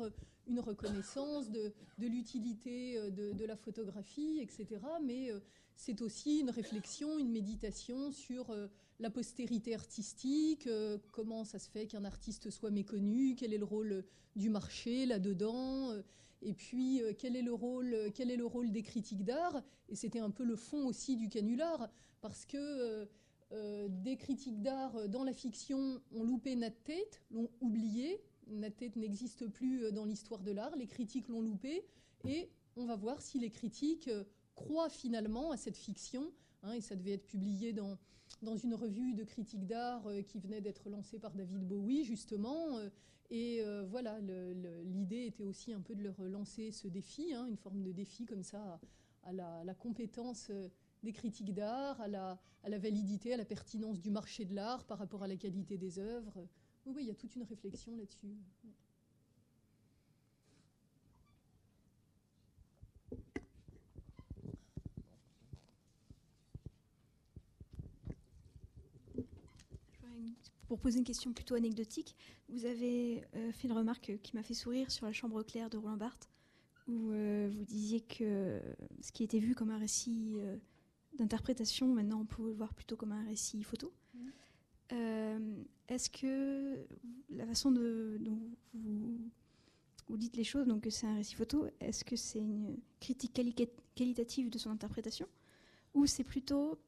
une reconnaissance de, de l'utilité de, de la photographie, et cetera. Mais euh, c'est aussi une réflexion, une méditation sur euh, la postérité artistique, euh, comment ça se fait qu'un artiste soit méconnu, quel est le rôle du marché là-dedans, euh, et puis euh, quel est le rôle, quel est le rôle des critiques d'art. Et c'était un peu le fond aussi du canular, parce que euh, euh, des critiques d'art dans la fiction ont loupé Nat Tate, l'ont oublié. Nat Tate n'existe plus dans l'histoire de l'art, les critiques l'ont loupé, et on va voir si les critiques croient finalement à cette fiction, hein, et ça devait être publié dans, dans une revue de critique d'art euh, qui venait d'être lancée par David Bowie, justement, euh, et euh, voilà, le, le, l'idée était aussi un peu de leur lancer ce défi, hein, une forme de défi comme ça à, à, la, à la compétence des critiques d'art, à la, à la validité, à la pertinence du marché de l'art par rapport à la qualité des œuvres. Oui, oui, il y a toute une réflexion là-dessus. Pour poser une question plutôt anecdotique, vous avez euh, fait une remarque qui m'a fait sourire sur La Chambre claire de Roland Barthes, où euh, vous disiez que ce qui était vu comme un récit euh, d'interprétation, maintenant on peut le voir plutôt comme un récit photo. Mmh. Euh, est-ce que la façon de, dont vous, vous dites les choses, donc que c'est un récit photo, est-ce que c'est une critique quali- qualitative de son interprétation, ou c'est plutôt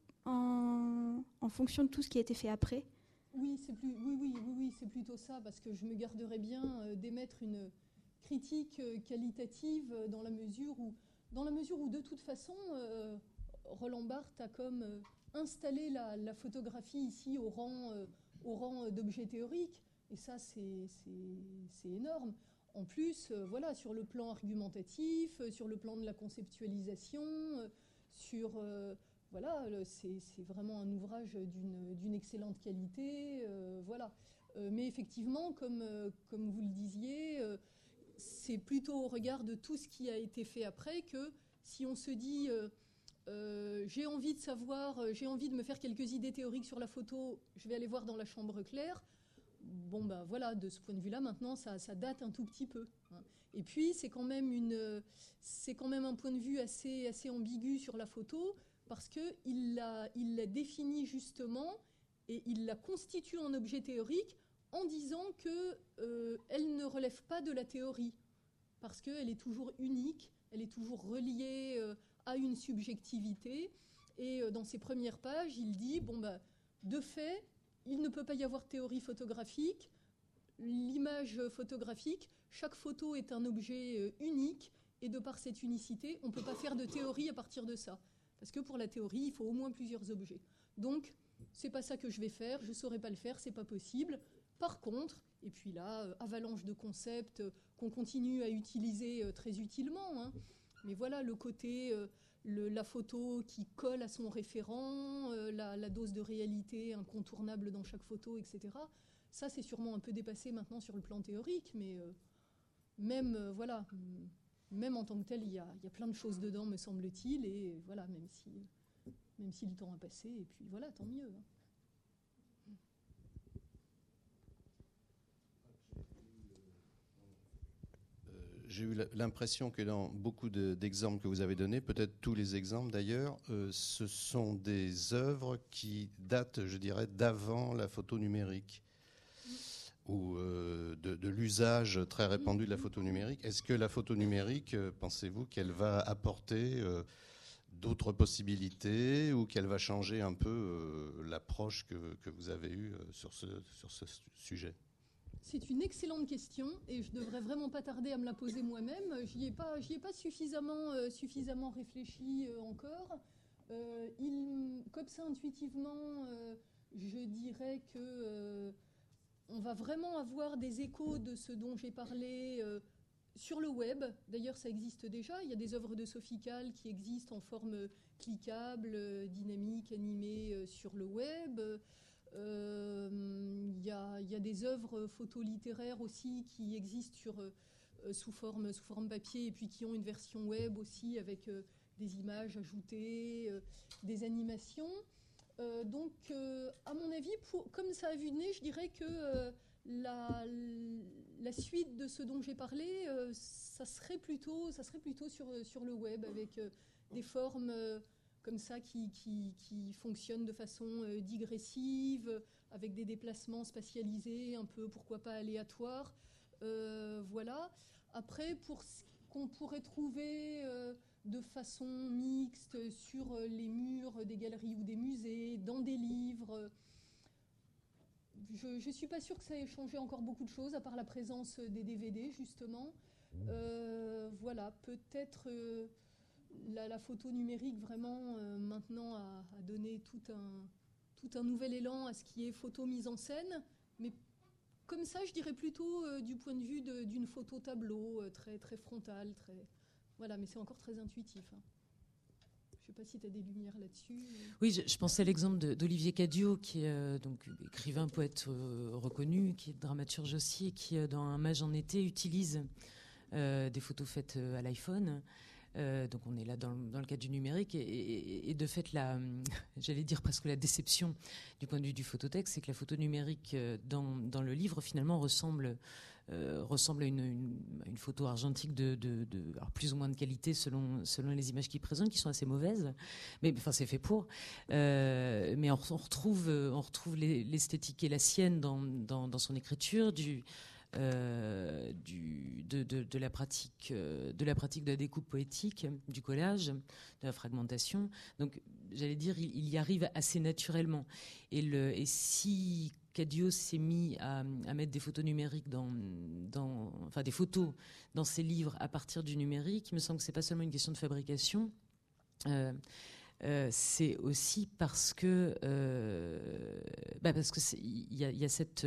en, en fonction de tout ce qui a été fait après? Oui, c'est plus, oui, oui, oui, oui, c'est plutôt ça, parce que je me garderais bien euh, d'émettre une critique euh, qualitative euh, dans la mesure où, dans la mesure où de toute façon, euh, Roland Barthes a comme euh, installé la, la photographie ici au rang, euh, au rang d'objet théorique, et ça, c'est, c'est, c'est énorme. En plus, euh, voilà, sur le plan argumentatif, euh, sur le plan de la conceptualisation, euh, sur... Euh, Voilà, c'est, c'est vraiment un ouvrage d'une, d'une excellente qualité, euh, voilà. Euh, mais effectivement, comme, euh, comme vous le disiez, euh, c'est plutôt au regard de tout ce qui a été fait après que si on se dit euh, euh, j'ai envie de savoir, euh, j'ai envie de me faire quelques idées théoriques sur la photo, je vais aller voir dans La Chambre claire. Bon ben voilà, de ce point de vue-là, maintenant, ça, ça date un tout petit peu. Hein. Et puis, c'est quand même une, c'est quand même un point de vue assez, assez ambigu sur la photo, parce qu'il la, il la définit justement et il la constitue en objet théorique en disant qu'elle euh, ne relève pas de la théorie, parce qu'elle est toujours unique, elle est toujours reliée euh, à une subjectivité. Et euh, dans ses premières pages, il dit, bon, bah, de fait, il ne peut pas y avoir théorie photographique, l'image photographique, chaque photo est un objet euh, unique, et de par cette unicité, on ne peut pas faire de théorie à partir de ça. Parce que pour la théorie, il faut au moins plusieurs objets. Donc, c'est pas ça que je vais faire, je saurais pas le faire, c'est pas possible. Par contre, et puis là, euh, avalanche de concepts euh, qu'on continue à utiliser euh, très utilement, hein. Mais voilà, le côté, euh, le, la photo qui colle à son référent, euh, la, la dose de réalité incontournable dans chaque photo, et cetera. Ça, c'est sûrement un peu dépassé maintenant sur le plan théorique, mais euh, même, euh, voilà... Même en tant que tel, il y, a, il y a plein de choses dedans, me semble-t-il, et voilà, même si, même si le temps a passé, et puis voilà, tant mieux. Euh, j'ai eu l'impression que dans beaucoup de, d'exemples que vous avez donnés, peut-être tous les exemples d'ailleurs, euh, ce sont des œuvres qui datent, je dirais, d'avant la photo numérique. Ou euh, de, de l'usage très répandu de la photo numérique. Est-ce que la photo numérique, euh, pensez-vous qu'elle va apporter euh, d'autres possibilités ou qu'elle va changer un peu euh, l'approche que, que vous avez eue euh, sur ce, sur ce sujet ? C'est une excellente question et je ne devrais vraiment pas tarder à me la poser moi-même. Je n'y ai pas, j'y ai pas suffisamment, euh, suffisamment réfléchi euh, encore. Euh, il, comme ça, intuitivement, euh, je dirais que... Euh, on va vraiment avoir des échos de ce dont j'ai parlé euh, sur le web. D'ailleurs, ça existe déjà. Il y a des œuvres de Sophie Calle qui existent en forme cliquable, euh, dynamique, animée euh, sur le web. Euh, il, y a, il y a des œuvres photolittéraires aussi qui existent sur, euh, sous, forme, sous forme papier et puis qui ont une version web aussi avec euh, des images ajoutées, euh, des animations. Euh, donc, euh, à mon avis, pour, comme ça a vu de nez, je dirais que euh, la, la suite de ce dont j'ai parlé, euh, ça serait plutôt, ça serait plutôt sur, sur le web, avec euh, des formes euh, comme ça qui, qui, qui fonctionnent de façon euh, digressive, avec des déplacements spatialisés, un peu, pourquoi pas, aléatoires. Euh, voilà. Après, pour ce qu'on pourrait trouver euh, de façon mixte sur les murs des galeries ou des musées, dans des livres, je ne suis pas sûre que ça ait changé encore beaucoup de choses, à part la présence des D V D, justement. Euh, voilà, peut-être euh, la, la photo numérique, vraiment, euh, maintenant, a, a donné tout un, tout un nouvel élan à ce qui est photo mise en scène, mais comme ça, je dirais plutôt euh, du point de vue de, d'une photo tableau, euh, très, très frontale, très... Voilà, mais c'est encore très intuitif. Hein. Je ne sais pas si tu as des lumières là-dessus. Oui, je, je pensais à l'exemple de, d'Olivier Cadiot, qui est euh, donc écrivain, poète euh, reconnu, qui est dramaturge aussi, et qui, euh, dans Un mage en été, utilise euh, des photos faites euh, à l'iPhone. Euh, donc on est là dans, dans le cadre du numérique, et, et, et de fait, la, j'allais dire presque la déception du point de vue du phototexte, c'est que la photo numérique euh, dans, dans le livre, finalement, ressemble... Euh, ressemble à une, une, une photo argentique de, de, de alors plus ou moins de qualité selon, selon les images qu'il présente, qui sont assez mauvaises, mais enfin c'est fait pour. Euh, mais on, on retrouve, on retrouve l'esthétique et la sienne dans, dans, dans son écriture, du, euh, du, de, de, de, la pratique, de la pratique de la découpe poétique, du collage, de la fragmentation. Donc j'allais dire, il, il y arrive assez naturellement. Et, le, et si Cadiot s'est mis à, à mettre des photos numériques dans, dans, enfin des photos dans ses livres à partir du numérique, il me semble que c'est pas seulement une question de fabrication, euh, euh, c'est aussi parce que, euh, bah parce que il y a, y a cette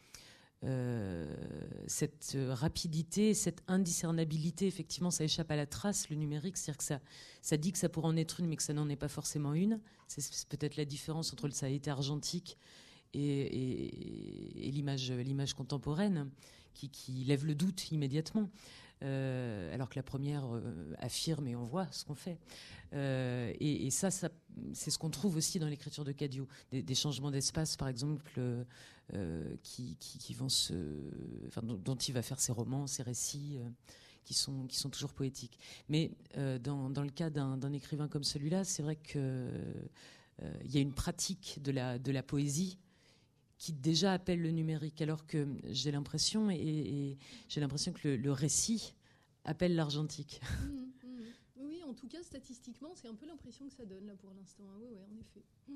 euh, cette rapidité, cette indiscernabilité. Effectivement, ça échappe à la trace, le numérique, c'est-à-dire que ça, ça dit que ça pourrait en être une, mais que ça n'en est pas forcément une. C'est, c'est peut-être la différence entre le ça a été argentique Et, et, et l'image, l'image contemporaine qui, qui lève le doute immédiatement, euh, alors que la première euh, affirme et on voit ce qu'on fait. Euh, et, et ça, ça, c'est ce qu'on trouve aussi dans l'écriture de Cadiot, des, des changements d'espace, par exemple, euh, qui, qui, qui vont se, enfin, dont, dont il va faire ses romans, ses récits, euh, qui sont, qui sont toujours poétiques. Mais euh, dans, dans le cas d'un, d'un écrivain comme celui-là, c'est vrai que euh, il y a une pratique de la, de la poésie qui déjà appelle le numérique, alors que j'ai l'impression, et, et j'ai l'impression que le, le récit appelle l'argentique. Mmh, mmh. Oui, en tout cas, statistiquement, c'est un peu l'impression que ça donne là pour l'instant. Ah, oui, oui, en effet. Mmh.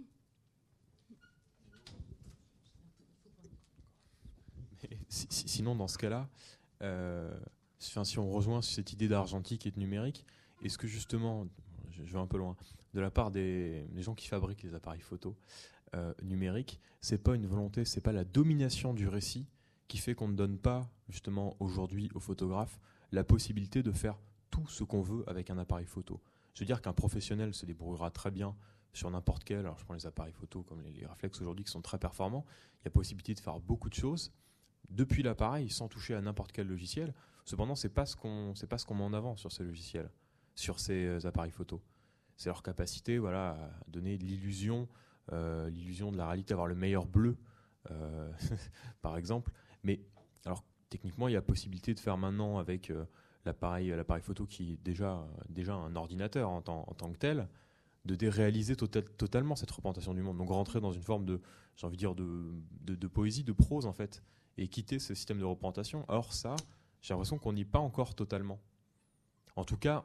Mais, si, si, sinon, dans ce cas-là, euh, si on rejoint cette idée d'argentique et de numérique, est-ce que justement, je, je vais un peu loin, de la part des, des gens qui fabriquent les appareils photo, Euh, numérique, c'est pas une volonté, c'est pas la domination du récit qui fait qu'on ne donne pas justement aujourd'hui aux photographes la possibilité de faire tout ce qu'on veut avec un appareil photo. Je veux dire qu'un professionnel se débrouillera très bien sur n'importe quel, alors je prends les appareils photo comme les, les réflexes aujourd'hui qui sont très performants, il y a possibilité de faire beaucoup de choses depuis l'appareil sans toucher à n'importe quel logiciel. Cependant, c'est pas ce qu'on, c'est pas ce qu'on met en avant sur ces logiciels, sur ces appareils photo. C'est leur capacité, voilà, à donner l'illusion Euh, l'illusion de la réalité, avoir le meilleur bleu, euh, par exemple. Mais alors, techniquement, il y a possibilité de faire maintenant avec euh, l'appareil, l'appareil photo qui est déjà, déjà un ordinateur en, tant, en tant que tel, de déréaliser total, totalement cette représentation du monde. Donc rentrer dans une forme de, j'ai envie de dire, de, de, de poésie, de prose, en fait, et quitter ce système de représentation. Or, ça, j'ai l'impression qu'on n'y est pas encore totalement. En tout cas,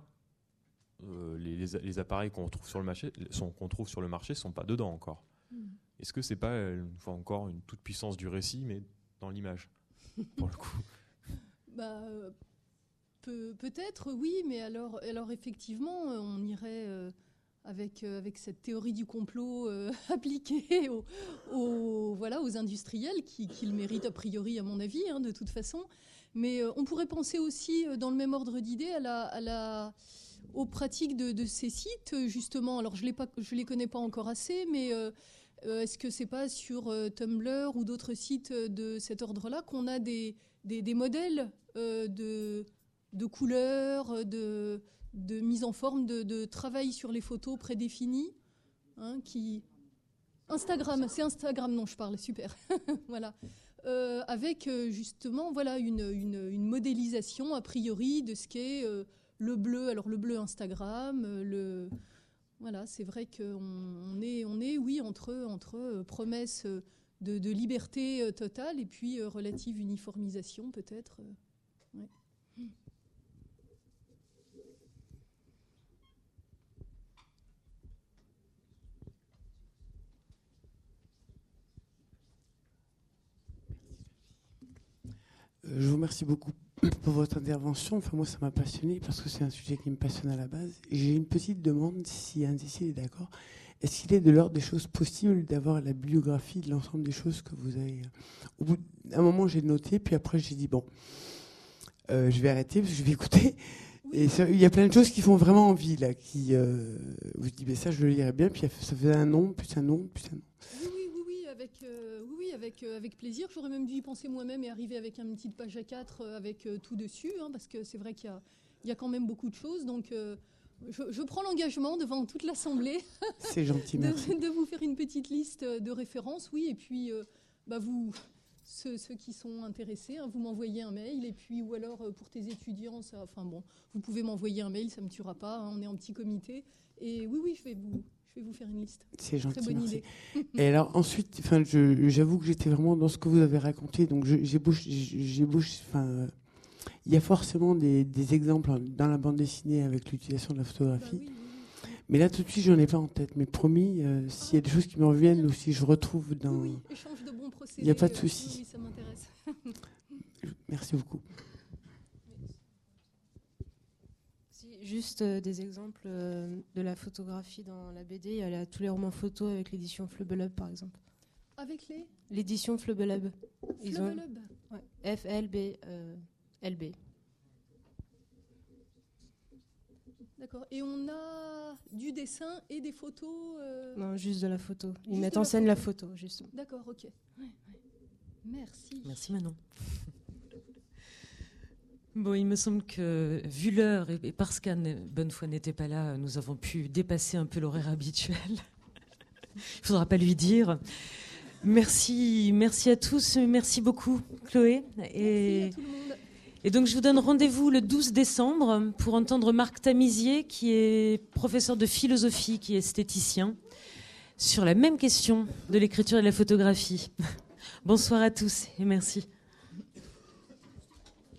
Euh, les, les, les appareils qu'on trouve sur le marché sont, qu'on trouve sur le marché sont pas dedans encore. Mmh. Est-ce que c'est pas une fois encore une toute puissance du récit, mais dans l'image, pour le coup? Bah, peut, peut-être oui, mais alors, alors effectivement, on irait euh, avec euh, avec cette théorie du complot euh, appliquée aux, aux voilà aux industriels qui, qui le méritent a priori à mon avis, hein, de toute façon. Mais euh, on pourrait penser aussi euh, dans le même ordre d'idée à la, à la aux pratiques de, de ces sites, justement. Alors, je ne les connais pas encore assez, mais euh, est-ce que ce n'est pas sur euh, Tumblr ou d'autres sites de cet ordre-là qu'on a des, des, des modèles euh, de, de couleurs, de, de mise en forme, de, de travail sur les photos prédéfinies, hein, qui... Instagram, c'est Instagram dont je parle, super. Voilà. euh, avec euh, justement voilà, une, une, une modélisation a priori de ce qu'est euh, le bleu. Alors le bleu Instagram, euh, le... Voilà, c'est vrai qu'on on est, on est, oui, entre, entre euh, promesses de, de liberté euh, totale et puis euh, relative uniformisation peut-être. Euh, ouais. Je vous remercie beaucoup pour votre intervention. Enfin, moi, ça m'a passionné parce que c'est un sujet qui me passionne à la base. J'ai une petite demande, si Anne-Cécile est d'accord. Est-ce qu'il est de l'ordre des choses possibles d'avoir la bibliographie de l'ensemble des choses que vous avez... Au bout d'un moment, j'ai noté, puis après, j'ai dit, bon, euh, je vais arrêter parce que je vais écouter. Et ça, il y a plein de choses qui font vraiment envie, là, qui... Euh, vous dites, ben ça, je le lirai bien, puis ça faisait un nom, plus un nom, plus un nom. Oui, oui, oui, oui, avec, euh, oui, oui, avec, euh, avec plaisir. J'aurais même dû y penser moi-même et arriver avec une petite page A quatre euh, avec euh, tout dessus, hein, parce que c'est vrai qu'il y a, il y a quand même beaucoup de choses. Donc, euh, je, je prends l'engagement devant toute l'Assemblée c'est gentil, merci. de, de vous faire une petite liste de références, oui, et puis euh, bah, vous... Ceux, ceux qui sont intéressés, hein, vous m'envoyez un mail, et puis ou alors euh, pour tes étudiants, ça, enfin bon, vous pouvez m'envoyer un mail, ça me tuera pas, hein, on est en petit comité. Et oui, oui, je vais vous, je vais vous faire une liste. C'est gentil, très bonne merci. idée. Et alors ensuite, enfin, je, j'avoue que j'étais vraiment dans ce que vous avez raconté, donc je, j'ai bouche, j'ai bouche, enfin, euh, il y a forcément des, des exemples dans la bande dessinée avec l'utilisation de la photographie. Bah oui, oui, oui. Mais là, tout de suite, j'en ai pas en tête. Mais promis, euh, s'il y a des choses qui me reviennent ou si je retrouve dans... Oui, oui. Échange de bons procédés. Il n'y a pas de souci. Oui, oui, ça m'intéresse. Merci beaucoup. Si, juste euh, des exemples euh, de la photographie dans la B D. Il y a la, tous les romans photos avec l'édition Flubelub, par exemple. Avec les L'édition Flubelub. Flubelub. Ouais. F L B L B. D'accord. Et on a du dessin et des photos euh... Non, juste de la photo. Ils Juste mettent en scène la photo, justement. D'accord, ok. Ouais, ouais. Merci. Merci Manon. Bon, il me semble que, vu l'heure, et parce qu'Anne Bonnefoy n'était pas là, nous avons pu dépasser un peu l'horaire habituel. Il ne faudra pas lui dire. Merci, merci à tous. Merci beaucoup, Chloé. Et... Merci à tout le monde. Et donc, je vous donne rendez-vous le douze décembre pour entendre Marc Tamisier, qui est professeur de philosophie, qui est esthéticien, sur la même question de l'écriture et de la photographie. Bonsoir à tous et merci.